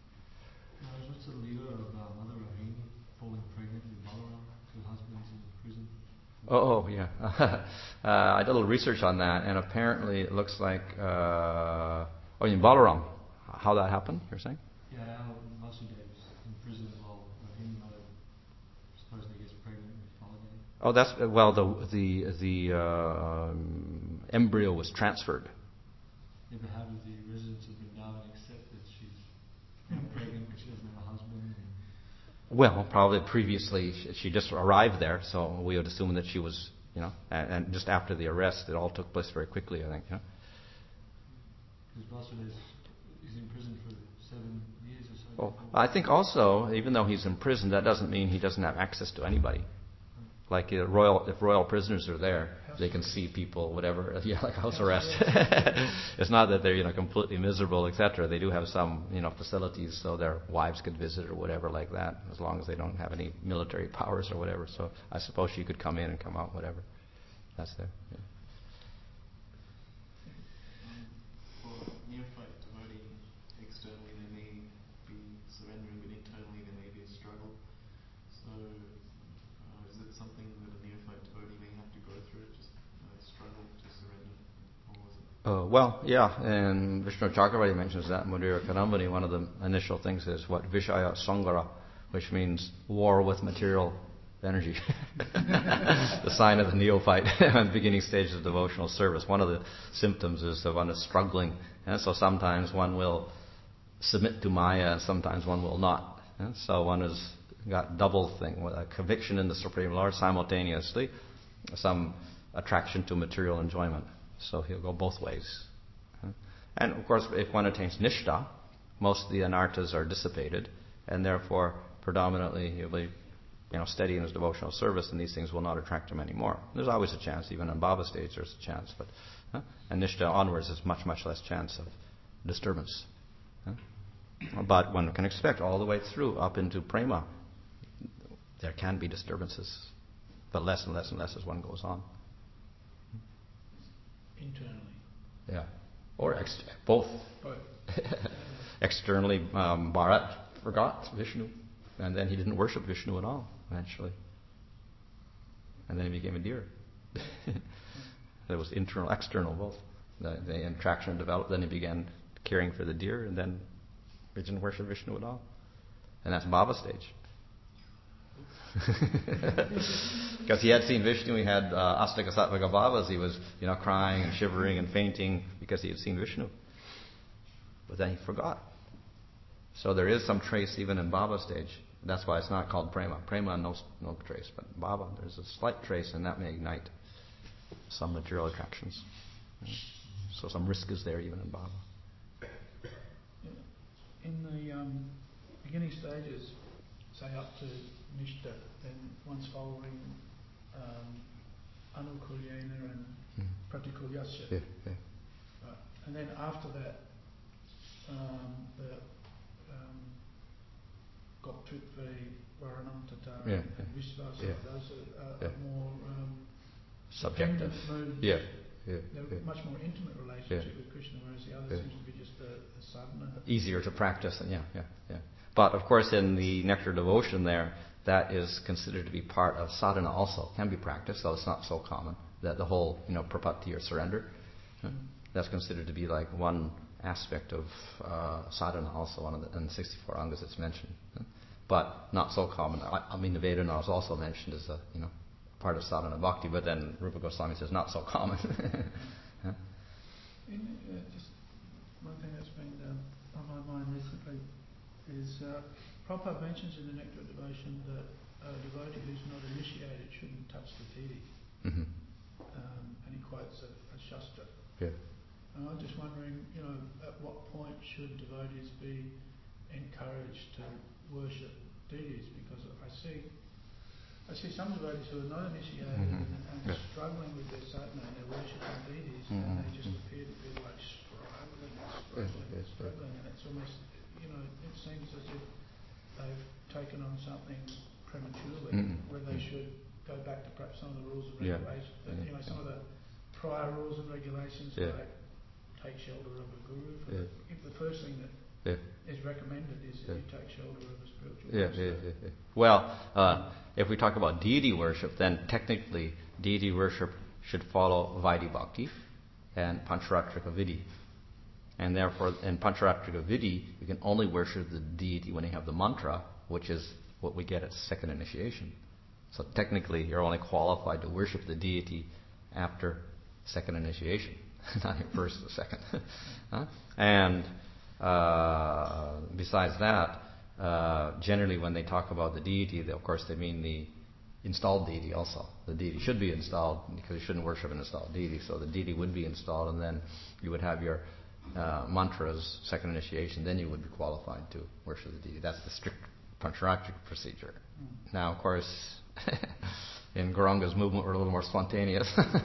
Now, what's the leader of uh, Mother Rahini falling pregnant with Balaram, two husbands in prison? Oh, oh yeah. uh, I did a little research on that, and apparently it looks like, uh, oh, in Balaram, how that happened, you're saying? Yeah, how Vasudev's in prison as well. Him uh, supposedly gets pregnant with Baladev. Oh, that's, uh, well, the the the uh, um, embryo was transferred. Yeah, but how did the residents of Vrindavan accept that she's pregnant when she doesn't have a husband? And Well, probably previously she, she just arrived there, so we would assume that she was, you know, and, and just after the arrest, it all took place very quickly, I think, you know. Because Vasudev is in prison for seven years or so. Well, I think also, even though he's in prison, that doesn't mean he doesn't have access to anybody. Like uh, royal, if royal prisoners are there, they can see people, whatever. Yeah, like house arrest. It's not that they're, you know, completely miserable, et cetera. They do have some, you know, facilities so their wives could visit or whatever like that, as long as they don't have any military powers or whatever. So I suppose she could come in and come out, whatever. That's there. Yeah. Um, for neophyte devotee, externally they may be surrendering, but internally there may be a struggle. So, uh, is it something that a neophyte devotee may have to go through, just uh, struggle to surrender, or is it? Uh, well, yeah, and Vishnu Chakravarti mentions that in Madhura Kadambini. One of the initial things is what Vishaya Sangara, which means war with material energy. The sign of the neophyte at the beginning stages of devotional service. One of the symptoms is that one is struggling, and so sometimes one will submit to Maya, and sometimes one will not. And so one has got double thing, with a conviction in the Supreme Lord simultaneously, some attraction to material enjoyment. So he'll go both ways. And of course, if one attains Nishta, most of the anarthas are dissipated, and therefore predominantly he'll be, you know, steady in his devotional service, and these things will not attract him anymore. There's always a chance, even in Bhava stage there's a chance, but huh? And Nishta onwards is much, much less chance of disturbance. Huh? But one can expect all the way through up into prema, there can be disturbances, but less and less and less as one goes on. Internally. Yeah, or ex- both. Both. Externally, um, Bharat forgot Vishnu, and then he didn't worship Vishnu at all, eventually. And then he became a deer. There was internal, external, both. The, the attraction developed, then he began caring for the deer, and then he didn't worship Vishnu at all. And that's Bhava stage. Because he had seen Vishnu, he had uh, Astika Sattvika Bhavas, he was, you know, crying and shivering and fainting because he had seen Vishnu. But then he forgot. So there is some trace even in Bhava stage. That's why it's not called prema. Prema, no, no trace. But Bhava, there's a slight trace, and that may ignite some material attractions. So some risk is there even in Bhava. In the um, beginning stages, say up to Nishta, then one's following um, Anukulyena and Mm. Pratikulyasya. Yeah, yeah. Right. And then after that, um, the um, Goptritve, Varanamtata, Yeah, and yeah. Visvasa, Yeah. those are, are, Yeah. are more um, Subjective. dependent moods. Yeah, yeah, They're yeah. much more intimate relationship Yeah. with Krishna, whereas the other Yeah. seems to be just a, a sadhana. Easier to practice, and yeah, yeah, yeah. But of course, in the nectar devotion, there, that is considered to be part of sadhana. Also, can be practiced, though it's not so common. That the whole, you know, prapatti or surrender, huh? That's considered to be like one aspect of uh, sadhana. Also, one of the in the sixty-four angas it's mentioned, huh? But not so common. I, I mean, the Vedana is also mentioned as a, you know, part of sadhana bhakti, but then Rupa Goswami says not so common. Huh? In, uh, just one thing that's been um, on my mind recently is uh, Prabhupada mentions in the Nectar of Devotion that a devotee who's not initiated shouldn't touch the deity. Mm-hmm. Um, and he quotes a, a Shastra. Yeah. And I'm just wondering, you know, at what point should devotees be encouraged to worship deities? Because I see I see some devotees who are not initiated Mm-hmm. and, and Yeah. struggling with their sadhana and they're worshipping deities Mm-hmm. and they just appear to be like struggling, struggling, Yes, yes, struggling, and it's almost, you know, it seems as if they've taken on something prematurely Mm-hmm. where they should go back to perhaps some of the rules of Yeah. regulation, uh, Yeah. you know, some of the prior rules and regulations Yeah. like take shelter of a guru. For Yeah. the, if the first thing that Yeah. is recommended is that Yeah. you take shelter of a spiritual Yeah, master. yeah, yeah, yeah. Well, uh, if we talk about deity worship, then technically deity worship should follow Vaidhi Bhakti and Pancharatrika Vidhi. And therefore, in Pancharatrika Vidhi, you can only worship the deity when you have the mantra, which is what we get at second initiation. So technically, you're only qualified to worship the deity after second initiation, not your first or second. Huh? And uh, besides that, uh, generally when they talk about the deity, they, of course they mean the installed deity also. The deity should be installed because you shouldn't worship an installed deity. So the deity would be installed, and then you would have your uh, mantras, second initiation. Then you would be qualified to worship the deity. That's the strict Pancharatric procedure. Mm. Now, of course, in Gauranga's movement, we're a little more spontaneous.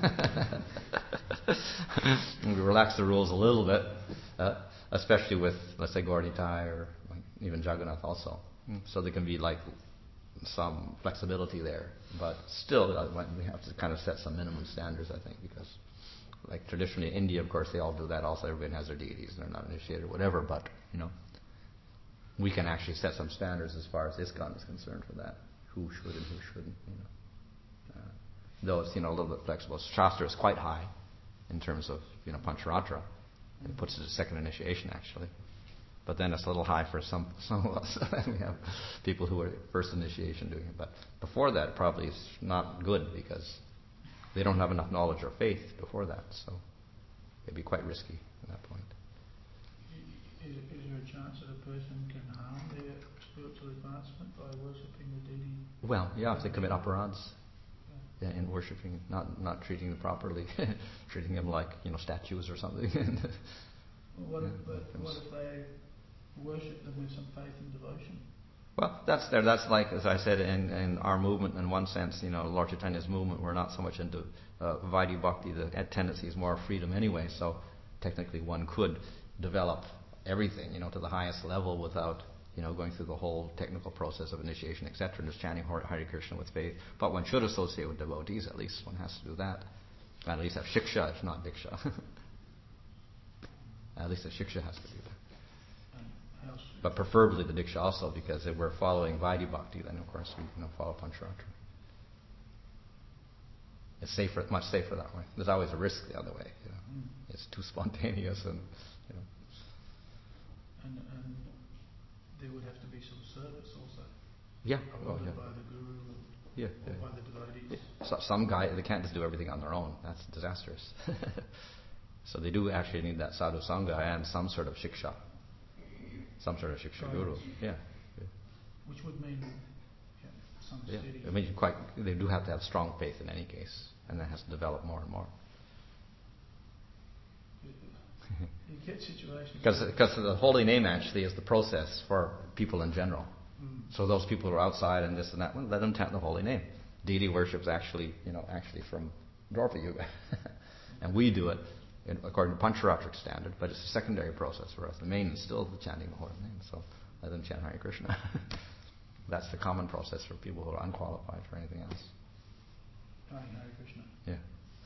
We relax the rules a little bit, uh, especially with, let's say, Gaura-Nitai or like even Jagannath also. Mm. So there can be like some flexibility there, but still uh, we have to kind of set some minimum standards, I think, because like traditionally in India, of course, they all do that also. Everybody has their deities and they're not initiated or whatever, but, you know, we can actually set some standards as far as ISKCON is concerned for that. Who should and who shouldn't, you know. Uh, though it's, you know, a little bit flexible. Shastra is quite high in terms of, you know, Pancharatra. It puts it at second initiation, actually. But then it's a little high for some some of us. We have people who are first initiation doing it. But before that, probably it's not good because they don't have enough knowledge or faith before that. So it'd be quite risky at that point. Is, is there a chance that a person can harm their spiritual advancement by worshipping the deity? Well, yeah, if they commit aparadhas yeah. Yeah, in worshipping, not not treating them properly, treating them like, you know, statues or something. Well, what, yeah, if, but what if they worship them with some faith and devotion? Well, that's there. That's like, as I said, in, in our movement, in one sense, you know, Lord Chaitanya's movement, we're not so much into uh, Vaidhi Bhakti. The tendency is more freedom anyway. So technically, one could develop everything, you know, to the highest level without, you know, going through the whole technical process of initiation, et cetera, and just chanting Hare Krishna with faith. But one should associate with devotees. At least one has to do that. At least have shiksha, if not diksha. At least the shiksha has to be there. But preferably the diksha also, because if we're following Vaidhi Bhakti, then of course we, you know, follow Pancharatra. It's safer, much safer that way. There's always a risk the other way. You know. Mm. It's too spontaneous, and you know. And, and there would have to be some service also. Yeah. Oh, yeah. By the guru. Yeah. Or yeah. by the devotees. Yeah. So some guy, they can't just do everything on their own. That's disastrous. So they do actually need that sadhu sangha and some sort of shiksha. Some sort of shiksha guru. Yeah. yeah. Which would mean yeah, some yeah. steady... I mean, quite, they do have to have strong faith in any case. And that has to develop more and more. You get situations... Because the holy name actually is the process for people in general. Mm. So those people who are outside and this and that, well, let them chant the holy name. Deity worship is actually, you know, actually from Dwapara Yuga. And we do it in, according to Pancharatric standard, but it's a secondary process for us. The main is still the chanting the holy name. So let them chant Hare Krishna. That's the common process for people who are unqualified for anything else. Hare Krishna. Yeah.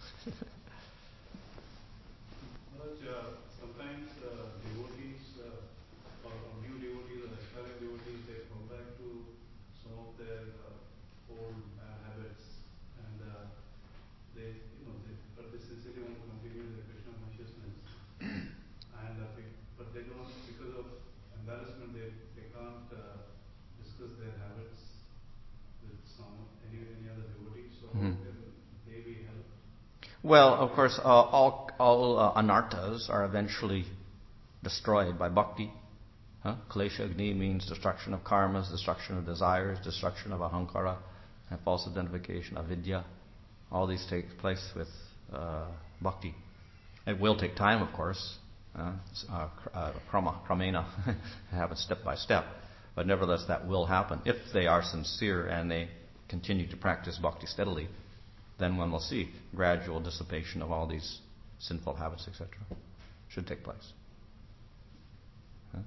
But, uh, sometimes uh, devotees uh, or, or new devotees or aspiring devotees, they go back to some of their uh, old uh, habits, and uh, they, you know, they, but they sincerely want to continue their Krishna consciousness, and uh, they, but they don't, because of embarrassment, they they can't uh, discuss their habits with some any any other devotees. So mm-hmm. how can they be helped? Well, of course, uh, all all uh, anarthas are eventually destroyed by bhakti. Huh? Klesha Agni means destruction of karmas, destruction of desires, destruction of ahankara, and false identification, avidya. All these take place with uh, bhakti. It will take time, of course, uh, uh, uh, krama, kramena, happen step by step. But nevertheless, that will happen if they are sincere and they continue to practice bhakti steadily. Then one will see gradual dissipation of all these sinful habits, et cetera. Should take place. Huh?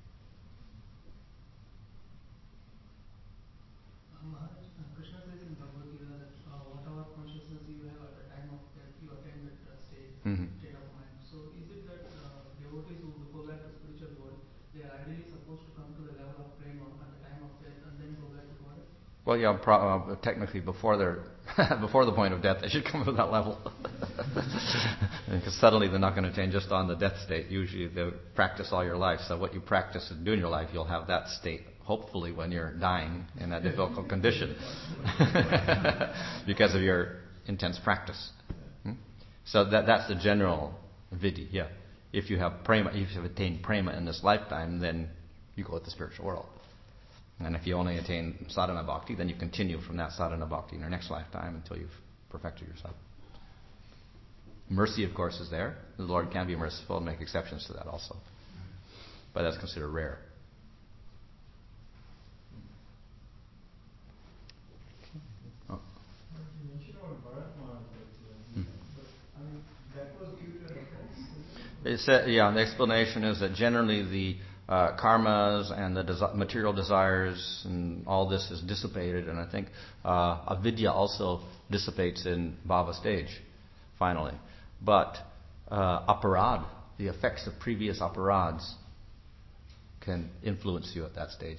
Maharaj, uh, Krishna says in Bhagavad Gita that uh, whatever consciousness you have at the time of death, you attain that uh, state, mm-hmm. state of mind. So is it that uh, devotees who go back to spiritual world, they are ideally supposed to come to the level of prema at the time of death and then go back to God? Well, yeah, pro- uh, technically before they're before the point of death, they should come to that level. Because suddenly they're not going to change just on the death state. Usually they practice all your life. So what you practice and do in your life, you'll have that state, hopefully, when you're dying in a difficult condition. Because of your intense practice. Hmm? So that that's the general vidhi, yeah. If you have prema, if you have attained prema in this lifetime, then you go to the spiritual world. And if you only attain sadhana bhakti, then you continue from that sadhana bhakti in your next lifetime until you've perfected yourself. Mercy, of course, is there. The Lord can be merciful and make exceptions to that also. But that's considered rare. Oh. You mentioned about Bharatman, but, uh, but I mean, that was due to an offense. It said, yeah, the explanation is that generally the uh, karmas and the desi- material desires and all this is dissipated, and I think uh, avidya also dissipates in bhava stage, finally. But uh, aparad, the effects of previous aparads, can influence you at that stage.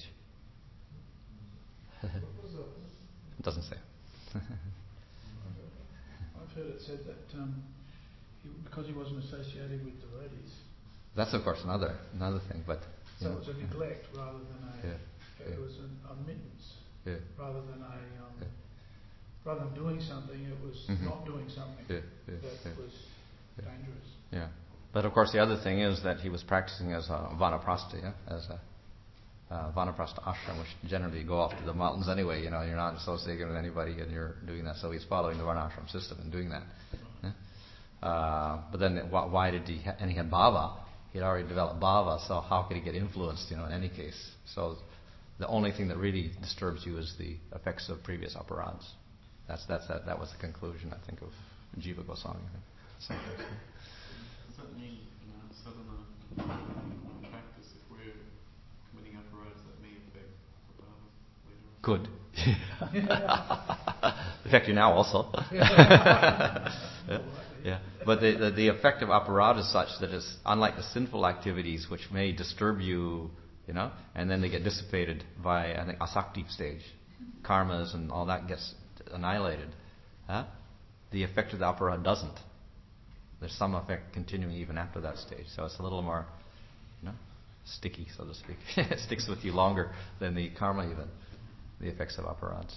It doesn't say. I've heard it said that um, he, because he wasn't associated with devotees, That's of course another another thing, but so you it know, was a neglect rather than a. Yeah, It yeah. was an admittance yeah, rather than a. Um, Yeah. Rather than doing something, it was Mhm. not doing something Yeah, yeah, that yeah. was Yeah. dangerous. yeah. But of course, the other thing is that he was practicing as a vanaprastha, yeah? as a uh, vanaprastha ashram, which generally go off to the mountains anyway. You know, you're not associated with anybody, and you're doing that. So he's following the varnashram system and doing that. Yeah? Uh, but then, why, why did he? Ha- and he had bhava. He had already developed bhava. So how could he get influenced? You know, in any case. So the only thing that really disturbs you is the effects of previous aparads. That's that's that. That was the conclusion, I think, of Jiva Goswami. I think. So, Does that mean in our sadhana practice, if we're committing apparatus, that may affect the bhava later on? good. Affect you now also. yeah. yeah. But the, the the effect of aparad is such that it's unlike the sinful activities which may disturb you, you know, and then they get dissipated by, I think, asakti stage. Karmas and all that gets annihilated. Huh? The effect of the aparad doesn't. There's some effect continuing even after that stage. So it's a little more, you know, sticky, so to speak. It sticks with you longer than the karma even, the effects of aparads.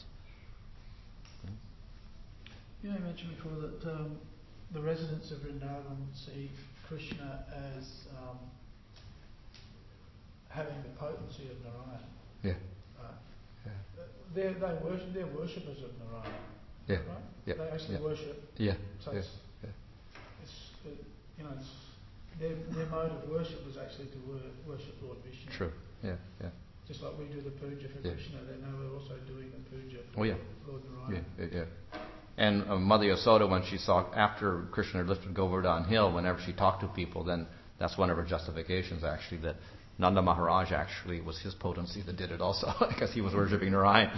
You know, you mentioned before that um, the residents of Vrindavan see Krishna as um, having the potency of Narayan. Yeah. Right? Yeah. They're, they worship, they're worshippers of Narayan. Yeah. Right? Yeah. They actually Yeah. worship. Yeah. So Yeah. it's, Yeah. it's uh, you know, it's, their, their mode of worship was actually to wor- worship Lord Vishnu. True. Yeah. Yeah. Just like we do the puja for Yeah. Krishna, they know we're also doing the puja for Oh, yeah. Lord Yeah. Narayan. Yeah. yeah. And uh, Mother Yasoda, when she saw after Krishna lifted Govardhan Hill, whenever she talked to people, then that's one of her justifications actually, that Nanda Maharaj actually was his potency that did it also, because he was worshipping Narayan.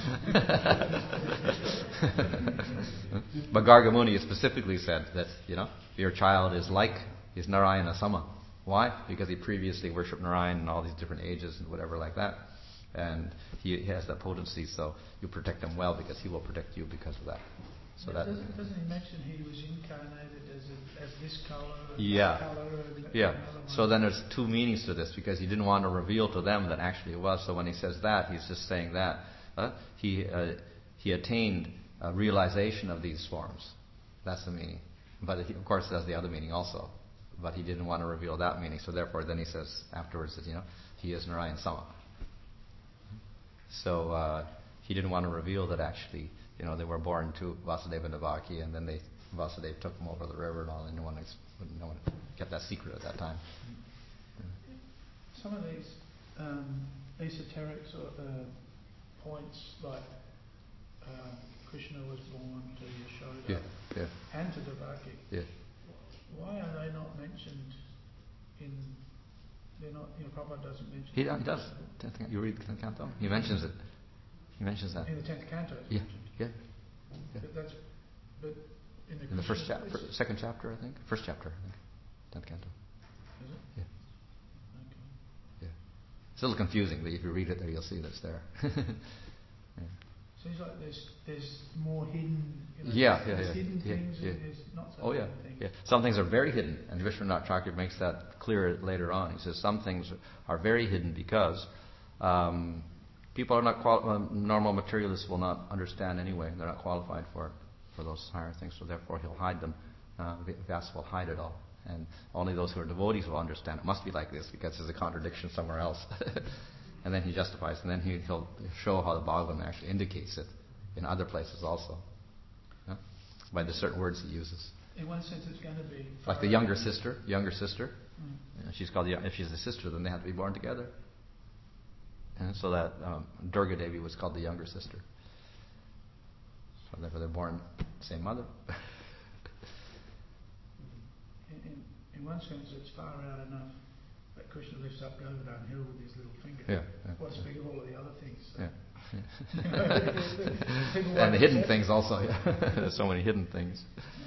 But Gargamuni specifically said that, you know, your child is like, is Narayana Sama. Why? Because he previously worshipped Narayan in all these different ages and whatever like that. And he, he has that potency, so you protect him well because he will protect you because of that. So that, doesn't, doesn't he mention he was incarnated as a, as this colour and Yeah. that colour and Yeah. another one? So then there's two meanings to this, because he didn't want to reveal to them that actually it was. So when he says that, he's just saying that uh, he uh, he attained a realization of these forms. That's the meaning. But he, of course, there's the other meaning also. But he didn't want to reveal that meaning. So therefore, then he says afterwards that, you know, he is Narayan Sama. So uh, he didn't want to reveal that actually, you know, they were born to Vasudeva and Devaki, and then they Vasudeva took them over the river and all, and no one, ex- no one kept that secret at that time. Some of these um, esoteric sort of uh, points, like um, Krishna was born to Yashoda Yeah, yeah, and to Devaki. yeah. Why are they not mentioned in? They're not. You know, Prabhupada doesn't mention. He, he does. You read the canto. He mentions it. He mentions that. In the tenth canto, it's Yeah, mentioned. yeah. yeah. But that's. But in the, In the first Krishna- chapter, it's- second chapter, I think. First chapter, I think. Tenth canto. Is it? Yeah, Okay. yeah. It's a little confusing, but if you read it there, you'll see that it's there. yeah. Seems like there's there's more hidden. You know, Yeah, there's, yeah, there's yeah, hidden yeah, things yeah. and there's not so Oh yeah, hidden things. yeah. Some things are very hidden, and Vishwanath Chakravarti makes that clear later on. He says some things are very hidden because um, people are not quali- uh, normal materialists will not understand anyway. They're not qualified for it, for those higher things. So therefore, he'll hide them. Uh, Vyasa will hide it all, and only those who are devotees will understand. It must be like this because there's a contradiction somewhere else. And then he justifies, and then he, he'll show how the Bhagavatam actually indicates it in other places also, yeah? By the certain words he uses. In one sense, it's going to be Like the younger sister, younger sister. Mm. You know, she's called the, if she's a sister, then they have to be born together. And so that um, Durga Devi was called the younger sister. So therefore, they're born same mother. In, in, in one sense, it's far out enough that Krishna lifts up Govardhan Hill with his little finger. Yeah, yeah, What's yeah. big of all of the other things? So. Yeah. People And won't the hidden accept things it. also. Yeah. There's so many hidden things.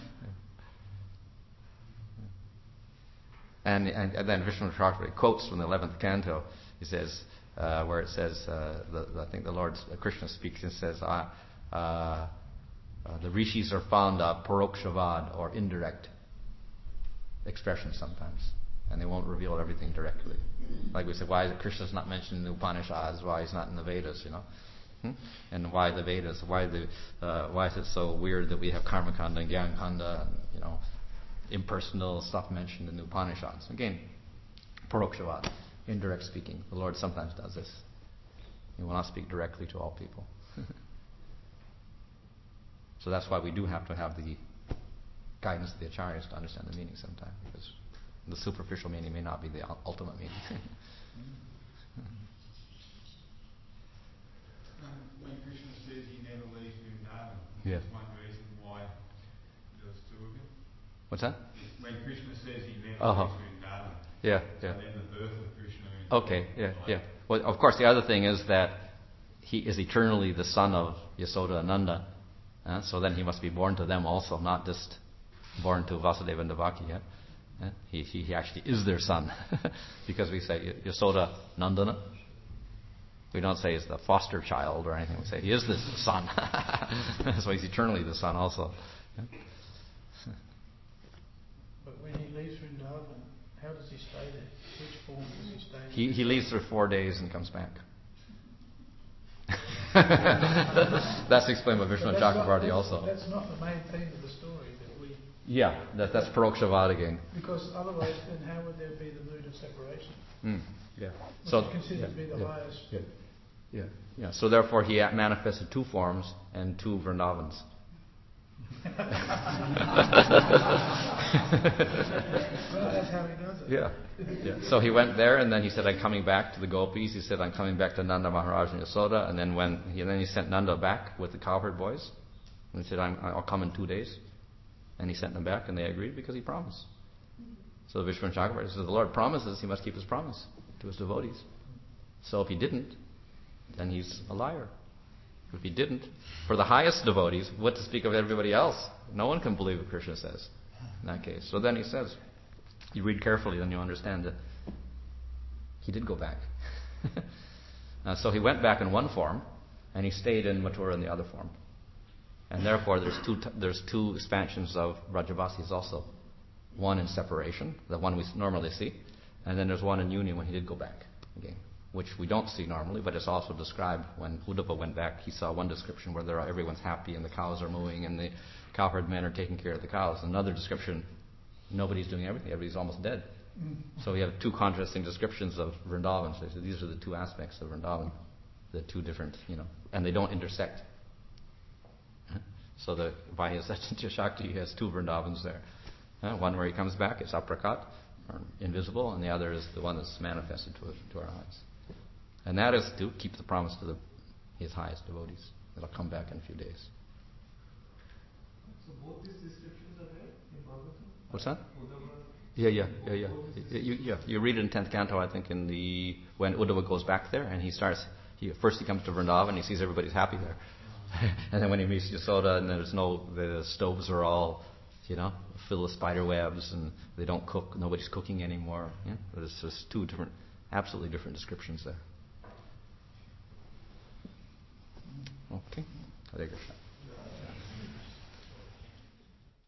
And, and, and then Vishwanath Chakravarti quotes from the eleventh canto. He says, uh, where it says, uh, the, I think the Lord uh, Krishna speaks and says, uh, uh, uh, the rishis are fond of parokshavad, or indirect expressions sometimes, and they won't reveal everything directly. Like we said, why is it Krishna's not mentioned in the Upanishads? Why he's not in the Vedas? You know, hmm? And why the Vedas? Why the? Uh, why is it so weird that we have Karmakanda and Gyankanda and, you know, impersonal stuff mentioned in the Upanishads? Again, parokshavad, indirect speaking. The Lord sometimes does this. He will not speak directly to all people. So that's why we do have to have the guidance of the acharyas to understand the meaning sometimes, because the superficial meaning may not be the ultimate meaning. Um, when Krishna says he never leaves Vrindavan, Yeah. that's one reason why there was two of him. What's that? When Krishna says he never Uh-huh. leaves Vrindavan, Yeah, so yeah. then the birth of Krishna is Okay, yeah, yeah. Well, of course, the other thing is that he is eternally the son of Yasoda and Nanda, uh, so then he must be born to them also, not just born to Vasudeva and Devaki. Yeah? Uh, he, he he actually is their son, because we say Yasoda Nandana. We don't say he's the foster child or anything. We say he is the son, so he's eternally the son also. Yeah? But when he leaves Vrindavan, how does he stay there? Which form does he stay in? He he leaves for four days and comes back. That's explained by But Vishwanath that's not- Chakravarti that's- also. That's not the main theme of the story that we. Yeah, that, that's Parokshavad again. Because otherwise, then how would there be the mood of separation? Mm, yeah. Which So is considered yeah, to be the yeah, highest. Yeah, yeah, yeah. So therefore, he manifested two forms and two Vrindavans. Well, that's how he does it. Yeah, yeah. So he went there, and then he said, "I'm coming back to the gopis." He said, "I'm coming back to Nanda Maharaj and Yasoda." And then when he, and then he sent Nanda back with the cowherd boys, and he said, I'm, "I'll come in two days." And he sent them back, and they agreed because he promised. So Vishwanath Chakravarti says, "The Lord promises; He must keep His promise to His devotees. So if He didn't, then He's a liar. If He didn't, for the highest devotees, what to speak of everybody else? No one can believe what Krishna says in that case." So then he says, you read carefully, then you understand that he did go back. uh, so he went back in one form, and he stayed in Mathura in the other form. And therefore, there's two t- there's two expansions of Brajavasis also. One in separation, the one we normally see, and then there's one in union when he did go back again, which we don't see normally, but it's also described when Uddhava went back. He saw one description where there are, everyone's happy and the cows are mooing and the cowherd men are taking care of the cows. Another description, nobody's doing everything, everybody's almost dead. Mm. So we have two contrasting descriptions of Vrindavan. So these are the two aspects of Vrindavan, the two different, you know, and they don't intersect. So the by his Satya Shakti, he has two Vrindavans there. Uh, one where he comes back, it's aprakat, or invisible, and the other is the one that's manifested to, to our eyes. And that is to keep the promise to the, his highest devotees. It'll come back in a few days. So both these descriptions are there in Bhagavatam? What's that? Uddhava. Yeah, yeah, yeah, yeah. You, yeah. You read it in tenth canto, I think, in the when Uddhava goes back there, and he starts. He, first, he comes to Vrindavan, he sees everybody's happy there, and then when he meets Yasoda, and there's no the stoves are all, you know, filled with spider webs, and they don't cook. Nobody's cooking anymore. Yeah? There's just two different, absolutely different descriptions there. Okay. Hare Krishna.